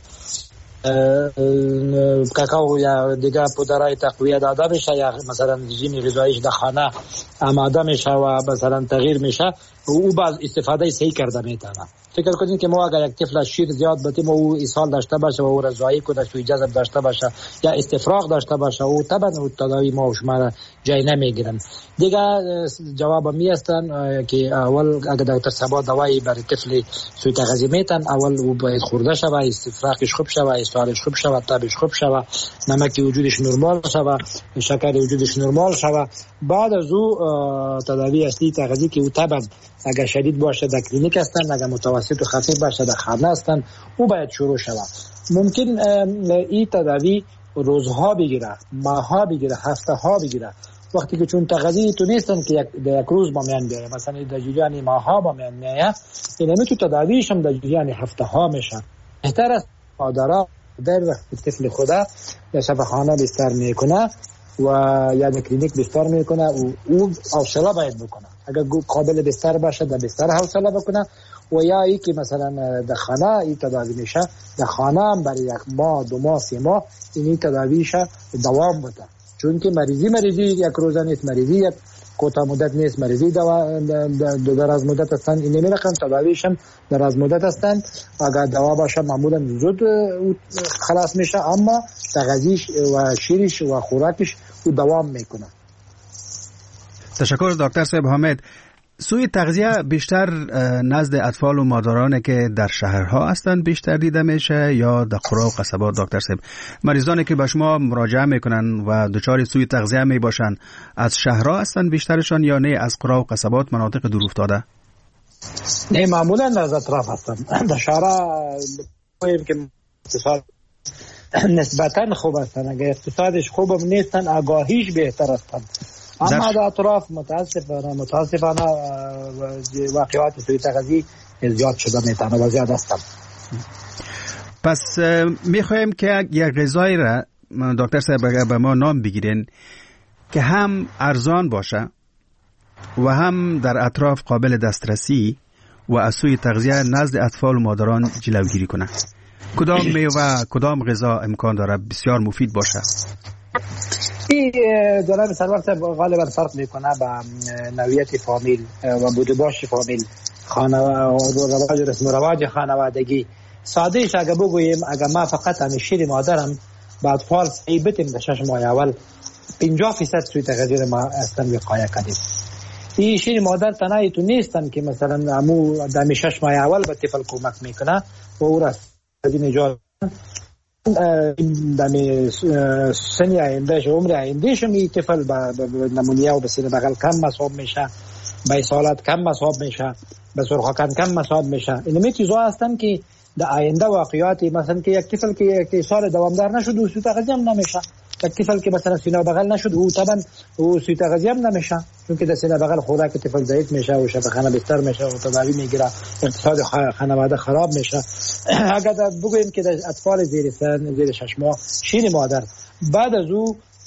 کاکائو یا دیگه پودرهای تقویه داده میشه یا مثلا رژیم غذاییش در خانه آماده میشه و مثلا تغییر میشه، او باز استفاده صحیح کرده میتونه. فکر کنید که ما اگر یک طفل شیر زیاد بدیم و او اسهال داشته باشه و او رضایی کنه، سوی جذب داشته باشه یا استفراغ داشته باشه، او طبعا او تداوی ما و شما جای نمیگیرن. دیگه جواب می هستن که اول اگر دکتر صاحب دوائی برای طفل سوی تغذیه میتن، اول او باید خورده شوه، استفراغش خوب شوه، اسهالش خوب شوه، تابش خوب شوه، نمک وجودش نرمال شوه، شکر وجودش نرمال شوه. بعد از او تداوی اصلی تغذیه که او طبعا اگر شدید باشه در کلینیک هستن، اگر متوسط و خفیف باشه در خانه هستن، او باید شروع شود. ممکن این تداوی روزها بگیره، ماهها بگیره، هفته ها بگیره. وقتی که چون تغذیه تو نیستن که یک, یک روز با میان بیاره، مثلا در جریان ماهها با میان میاره، این تو تداویش هم در جریان هفته ها میشه. بهتر است مادرها در وقت طفل خدا یا شفاخانه بستر میکنه و یا در کلینیک بستر میکنه و او حوصله باید بکنه. اگر قابل بستر باشه در بستر حوصله بکنه، و یا ای که مثلا در خانه این تداوی میشه، در خانه هم برای یک ماه دو ماه سه ماه این تداویشه دوام بده. چون که مریضی مریضی یک روزه نیست، مریضی یک کوتاه مدت نیست، مریضی دو دراز مدت هستند. این نمی‌رقم تداویش هم دراز مدت هستند. اگر دوا باشه معمولا زود خلاص میشه، اما تغذیش و شیرش و خوراکش او دوام میکنه. تشکر دکتر صاحب حامد. سوی تغذیه بیشتر نزد اطفال و مادرانه که در شهرها هستند بیشتر دیده میشه یا در قرا و قصبات؟ دکتر صاحب مریضانی که به شما مراجعه میکنن و دچار سوی تغذیه میباشن از شهرها هستند بیشترشان یا نه از قرا و قصبات، مناطق دور افتاده؟ نه معمولا از اطراف هستند. در شهرها میگیم که اقتصاد نسبتا خوب هستند، اگر اقتصادش خوب هم نیستن آگاهیش بهتر هستند. اما در اطراف متاسفانه متاسفانه واقعات سوی تغذیه زیاد شده میتونه و زیاد هستند. پس میخوایم که یک غذایی را دکتر صاحب به ما نام بگیرین که هم ارزان باشه و هم در اطراف قابل دسترسی و از سوی تغذیه نزد اطفال و مادران جلوگیری کنه. کدام میوه کدام غذا امکان داره بسیار مفید باشه؟ این جناب سرور غالبا فرق میکنه با نوعیت فامیل و بودباش فامیل، خانواده، رسم و رواج خانوادگی. سادهش اگه بگوییم اگه ما فقط همین شیر مادرم با اطفال صحیح بتیم در شش ماه اول پنجاه فیصد سوی تغذیه ما اصلا وقایه کردیم. این شیر مادر تنهایی تو نیستن که مثلا امو در شش ماه اول به طفل کمک میکنه و او را از این نجات دمی سنی آیندهش عمر آیندهش می طفل با نمونیا و به سینه بغل کم مصاب میشه، با سالات کم مصاب میشه، به سرخکان کم مصاب میشه. این می چیزا هستن که در آینده واقعیاتی مثلا که یک طفل که که سال دوامدار نشد و سوی تغذیه هم نمیشه، یک طفل که مثلا سینه بغل نشد او طبعا او سوی تغذیه هم نمیشه، چون که در سینه بغل خوراک طفل ضعیف میشه و شفاخانه بستر میشه و تداوی میگیره، اقتصاد خانواده خراب میشه. اگر بگوییم که در اطفال زیر سن زیر شش ماه شیر مادر بعد از او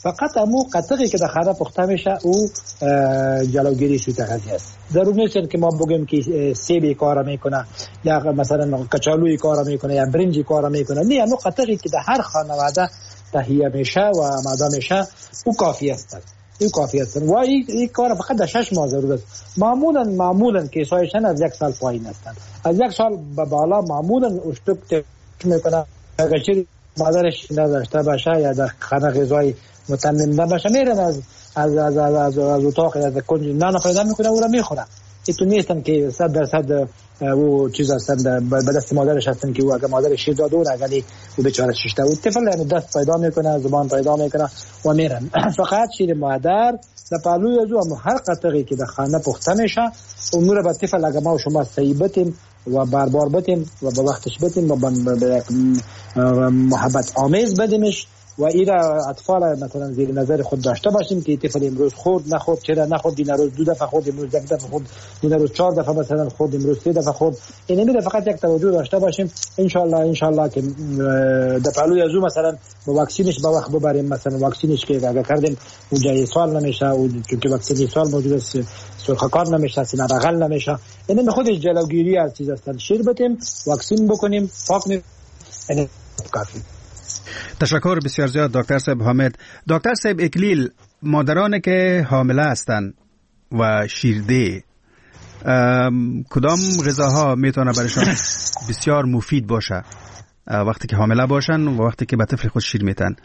فقط امو قطعی که در خانه پخته میشه او جلوگیری شده قضیه است. ضرور نیست که ما بگیم که سیب کار میکنه یا مثلا کچالوی کار میکنه یا برنجی کار میکنه. نه، امو قطعی که در هر خانواده تهیه میشه و آماده میشه او کافی است. این کافی است و این, این کار فقط در شش ماه ضرورت است. معمولا معمولا کیسایشن از یک سال پایین هستند. از یک سال به بالا معمولا اشتک میکنه. اگر چیزی مادرش نداشته باشه یا در خانه غذای متمم نباشه میرن از از از از از, از اتاق از کنج نان پیدا میکنه او را میخوره. این تو نیستن که صد درصد او چیز هستند به دست مادرش هستن که او اگر مادرش شیر داده اون اگر او بیچاره ششته او طفل یعنی دست پیدا میکنه زبان پیدا میکنه و میرن. فقط شیر مادر در پهلوی از او هر قطعی که در خانه پخته میشه اون رو به طفل اگر ما شما سیبتیم و بار بار بتیم و به وقتش بتیم و به محبت آمیز بدیمش و ایرا اطفال مثلا زیر نظر خود داشته باشیم که طفل امروز خورد نخورد چرا نخورد این روز دو دفعه خورد امروز یک دفعه خورد این روز چهار دفعه مثلا خورد امروز سه دفعه خورد. این میره فقط یک توجه داشته باشیم ان شاء الله ان شاء الله که در پهلوی از مثلا با واکسینش با وقت ببریم. مثلا واکسینش که اگه کردیم اونجا ایصال نمیشه و چون که واکسن ایصال موجود است سرخکار نمیشه سینه بغل نمیشه. این خودش جلوگیری از چیز است. شیر بتیم واکسین بکنیم پاک می یعنی کافی. تشکر بسیار زیاد دکتر صاحب حامد. دکتر صاحب اکلیل، مادرانی که حامله هستند و شیرده کدام غذاها میتونه برایشان بسیار مفید باشه وقتی که حامله باشن و وقتی که به طفل خود شیر میتن؟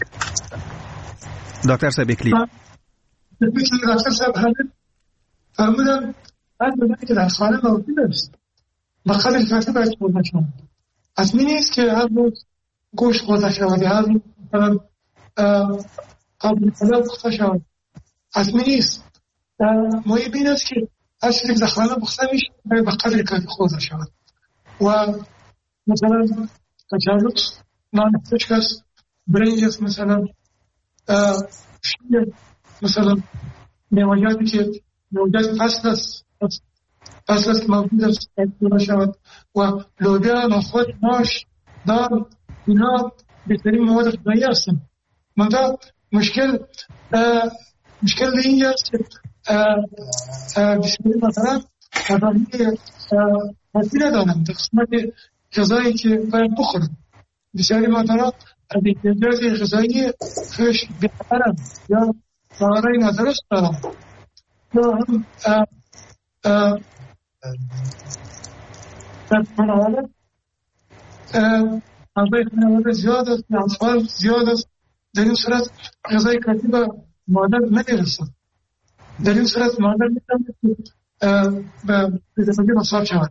دکتر صاحب اکلیل. دکتر صاحب حامد فرمودن هر مدتی که در خانه موجود است بقدر کافی باید خورده شود. حتمی نیست که هر روز گوشت خورده شود یا هر روز مثلا قابل پلو پخته شود. حتمی نیست. مهم این است که هر چیزی که در خانه پخته میشه باید بقدر کافی خورده شود و مثلا کچالو نان خشک است، برنج است، مثلا شیر، مثلا میوه‌جاتی که میوه‌جات فصل است فصل است که موجود است باید شود و لوبیا، نخود، ماش، دال اینها بهترین مواد غذایی هستند. منتها مشکل مشکل اینجا است که بسیاری مثلا غذایی کافی ندارند در قسمت غذایی که باید بخورند. بسیاری مادرها از احتیاجات غذایی خودش بی‌خبرند یا باورهای نادرست دارند یا هم در خانواده اعضای خانواده زیاد است، اطفال زیاد است. در این صورت غذای کافی به مادر نمیرسد. در این صورت مادر میتواند که به بی‌دفاعی مصاب شود.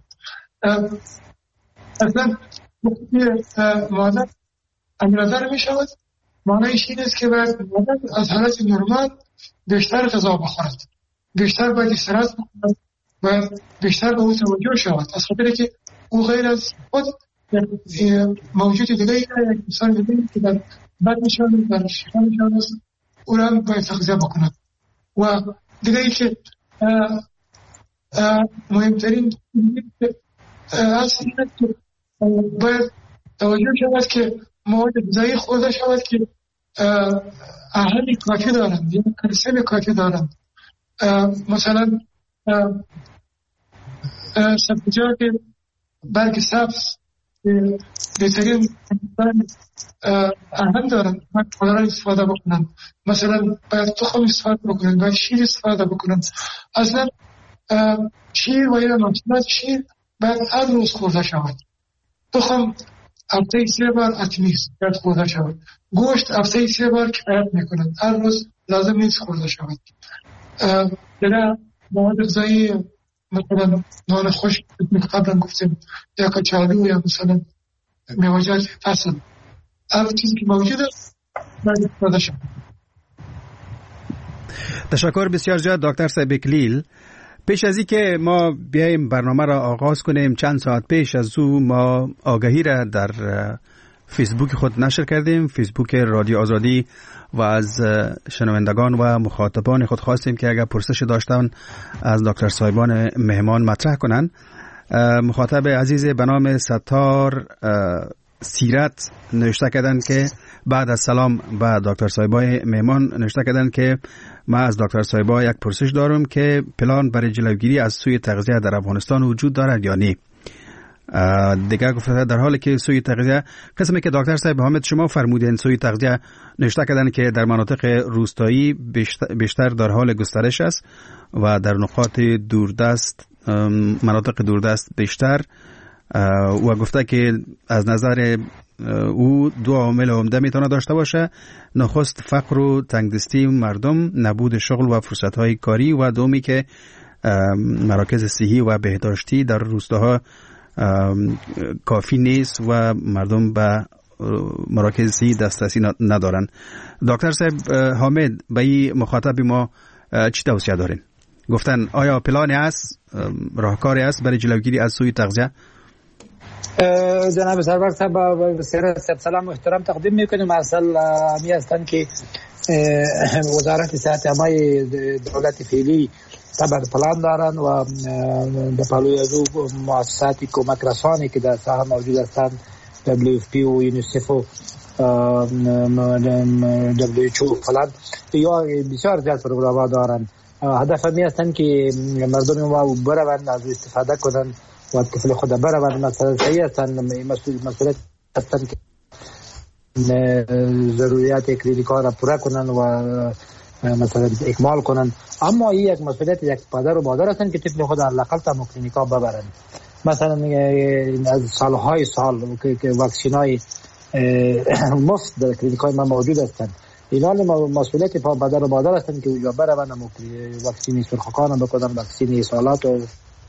اصلا وقتی مادر امیرادار می شود معنیش این است که باید مادر از حالت نرمال بیشتر غذا بخورد، بیشتر باید استراحت بکند، باید بیشتر به او توجه شود، از خاطر که او غیر از خود موجود دیگه یک انسان دیگه که در بدنشان در شکمشان است او را باید تغذیه بکند. و دیگه ای که مهمترین از این است که باید توجه شود که مواد غذایی خورده شود که اهل کافی دارند یا کلسیم کافی دارند. مثلا سبزیجات برگ سبز بهترین اهم دارند باید خودران استفاده بکنند. مثلا باید تخم استفاده بکنند، باید شیر استفاده بکنند. اصلا شیر و یا محصولات شیر باید هر روز خورده شود. تخم هفته سه بار اتمیز باید خورده شود. گوشت هفته سه بار کفایت میکنند، هر روز لازم نیست خورده شود. دیگه مواد غذایی مثلا نان خشک قبلا گفتیم یا کچالو یا مثلا میوه‌جات فصل هر چیزی که موجود است باید استفاده شود. تشکر بسیار زیاد دکتر صاحب اکلیل. پیش از این که ما بیایم برنامه را آغاز کنیم چند ساعت پیش از او ما آگهی را در فیسبوک خود نشر کردیم، فیسبوک رادیو آزادی، و از شنوندگان و مخاطبان خود خواستیم که اگر پرسش داشتن از دکتر صاحبان مهمان مطرح کنن. مخاطب عزیز به نام ستار سیرت نوشته کردن که بعد از سلام به دکتر صایبای مهمان نوشته کردن که ما از دکتر صایبا یک پرسش دارم که پلان برای جلوگیری از سوء تغذیه در افغانستان وجود دارد یا نه. دیگر گفته در حالی که سوء تغذیه قسمی که دکتر صاحب حامد شما فرمودین سوء تغذیه نوشته کردن که در مناطق روستایی بیشتر در حال گسترش است و در نقاط دوردست مناطق دوردست بیشتر، و گفته که از نظر او دو عامل عمده میتونه داشته باشه: نخست فقر و تنگدستی مردم، نبود شغل و فرصت‌های کاری، و دومی که مراکز صحی و بهداشتی در روستاها کافی نیست و مردم به مراکز صحی دسترسی ندارن. دکتر صاحب حامد به این مخاطب ما چی توصیه دارین؟ گفتن آیا پلانی است، راهکاری است برای جلوگیری از سوء تغذیه؟ جناب سرور صاحب با سلام و احترام تقدیم میکنیم. اصل همی هستند که وزارت صحت همه دولت فعلی طبعا پلان دارن و در پلوی از او مؤسساتی کمک رسانی که در ساحه موجود هستند، دبلیو اف پی و یونیسف و دبلیو اچ او فلان، یا بسیار زیاد پروگرام دارن. هدف همی هستند که مردم ما بروند از استفاده کنند و طفل خود بروند. مثلا صحیح هستند، مسئولیت هستند که ضروریات کلینیکا را پورا کنند و مثلا اکمال کنند، اما این یک مسئولیت یک پدر و مادر هستند که طفل خود حداقل تا کلینیکا ببرند. مثلا از سالهای سال که واکسینای مفت در کلینیکای ما موجود هستند، اینا مسئولیت پدر و مادر هستند که اونجا بروند واکسین سرخوکان بکنن، واکسین سالات و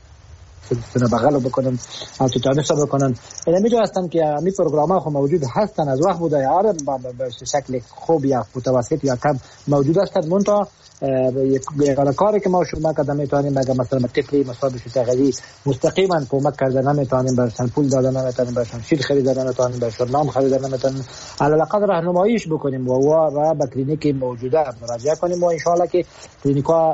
سنه بغل بکنن، تتانوس بکنن. اینا میجا هستن که می پروگرام ها موجود هستن، از وقت بوده یار به شکل خوب یا متوسط یا کم موجود هستن. منتها یک کاری که ما شما کردن میتونیم اگر مثلا طفلی مصاب بشه تغذیه مستقیما کمک کردن نمیتونیم، برشان پول دادن نمیتونیم، برشان شیر خریدن نمیتونیم، برشان نام خریدن نمیتونیم، علاوه بر راهنماییش بکنیم و و به کلینیک موجوده مراجعه کنیم و ان شاء الله که کلینیکا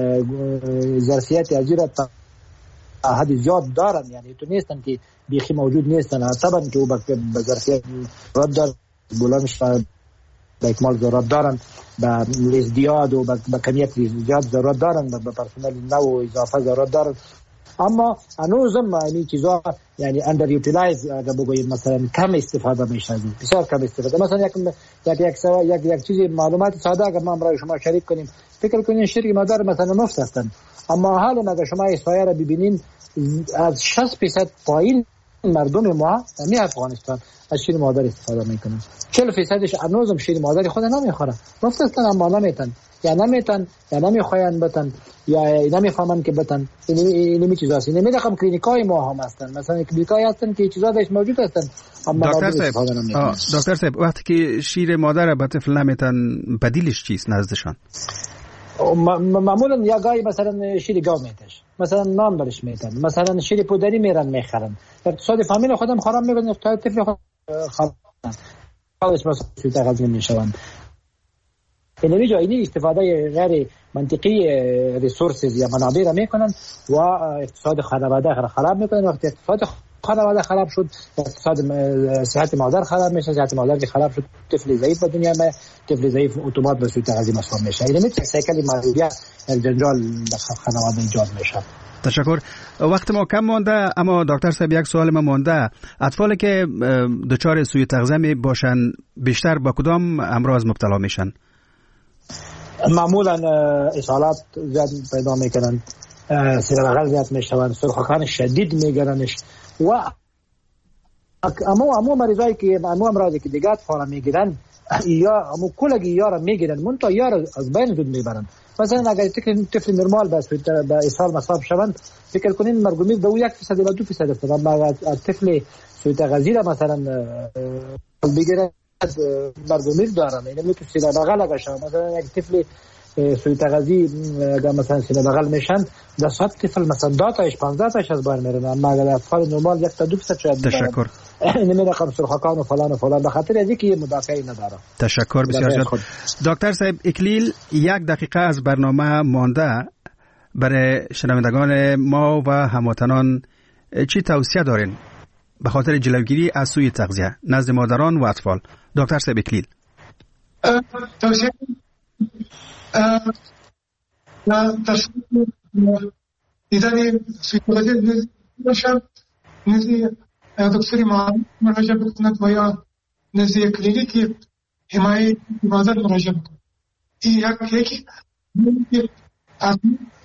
ظرفیت ازیرت حد زیاد دارن، یعنی تو نیستن که بیخی موجود نیستن. طبعا که او به ظرفیت رد دارن، بلندش به اکمال ضرورت دارن، به ازدیاد و به کمیت زیاد ضرورت دارن، به پرسنل نو و اضافه ضرورت دارن. اما هنوزم این چیزا یعنی اندر یوتیلایز اگر بگوییم مثلا کم استفاده میشه، بسیار کم استفاده. مثلا یک یک یک سوا یک یک چیزی معلومات ساده اگر ما برای شما شریک کنیم، فکر کنین شیر مادر مثلا مفت هستن، اما حالا اگر شما احصایه را ببینین از شصت درصد پایین مردم ما در افغانستان از شیر مادر استفاده میکنن. چهل درصدش هنوزم شیر مادر خود نمیخورن، مفت هستن اما نمیتن یا نمیتن یا نمیخواین بتن یا نمیفهمن که بتن. این این می چیزاست. این میگم کلینیکای ما هم هستن، مثلا کلینیکای هستن که چیزا درش موجود هستن اما دکتر صاحب دکتر صاحب وقتی که شیر مادر به طفل نمیتن بدیلش چیست نزدشان؟ معمولا یا گاهی مثلا شیر گاو میتش، مثلا نان برش میتن، مثلا شیر پودری میرن میخرن، اقتصاد فامیل خودم خراب میکنن، تا طفل خود خراب خالص مثلا سوء تغذیه میشوند. اینمی جا اینی استفاده غیر منطقی ریسورسز یا منابع را میکنن و اقتصاد خانواده را خراب میکنن. وقتی اقتصاد خانواده خراب شد، اقتصاد صحت مادر خراب میشه، صحت مادر که خراب شد طفل ضعیف به دنیا میاد، طفل ضعیف اتومات به سوء تغذیه مسئول میشه. اینمی سایکل مرضیه جنجال در خانواده ایجاد میشه. تشکر. وقت ما کم مانده، اما دکتر صاحب یک سوال ما مانده. اطفالی که دچار سوء تغذیه می باشن بیشتر با کدام امراض مبتلا میشن؟ معمولا اسهالات زیاد پیدا میکنن، سینه بغل زیاد میشون، سرخوکان شدید میگیرنش و اما اما مریضایی که اما امراضی که دیگه فورا میگیرن یا اما کلگی یارا میگیرن منتها یارا از بین زود میبرن. مثلا اگر طفل نرمال بس به اسهال مصاب شوند، فکر کنین مرگومی به او یک فیصد یا دو فیصد است، اما از طفل سوء تغذیه مثلا بگیرن مرگومی دارن. اینه میتونه سینه بغل اگر شما مثلا یک طفل سوء تغذیه اگر مثلا سینه بغل میشن در صد طفل مثلا دو تاش پانزده تاش از بین میرن، اما اگر اطفال نرمال یک تا دو فیصد شاید. تشکر. اینه می رقم سرخوکان و فلان و فلان به خاطر از اینکه مدافعی نداره. تشکر بسیار زیاد. دکتر صاحب اکلیل یک دقیقه از برنامه مانده، برای شنوندگان ما و هموطنان چی توصیه دارین؟ به خاطر جلوگیری از سوء تغذیه نزد مادران و اطفال. دکتر صاحب اکلیل. توصیه در دیدن سوء تغذیه باشد نزد دکتری مراجعه بکند و یا نزد کلینیک حمایه حفاظت مراجعه بکند. این یک یکی از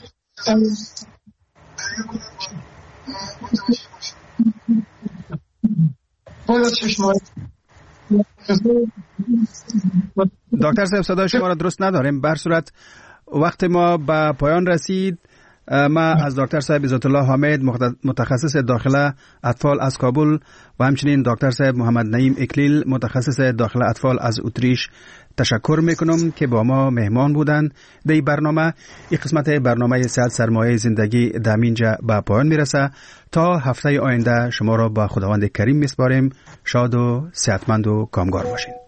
دکتر صاحب صدای شما را درست نداریم. بر صورت وقت ما به پایان رسید. ما از دکتر صاحب عزت الله حامد متخصص داخله اطفال از کابل و همچنین دکتر صاحب محمد نعیم اکلیل متخصص داخله اطفال از اتریش تشکر میکنم که با ما مهمان بودند. در این برنامه این قسمت برنامه صحت سرمایه زندگی در اینجا به پایان میرسه. تا هفته آینده شما را با خداوند کریم میسپاریم. شاد و صحتمند و کامگار باشید.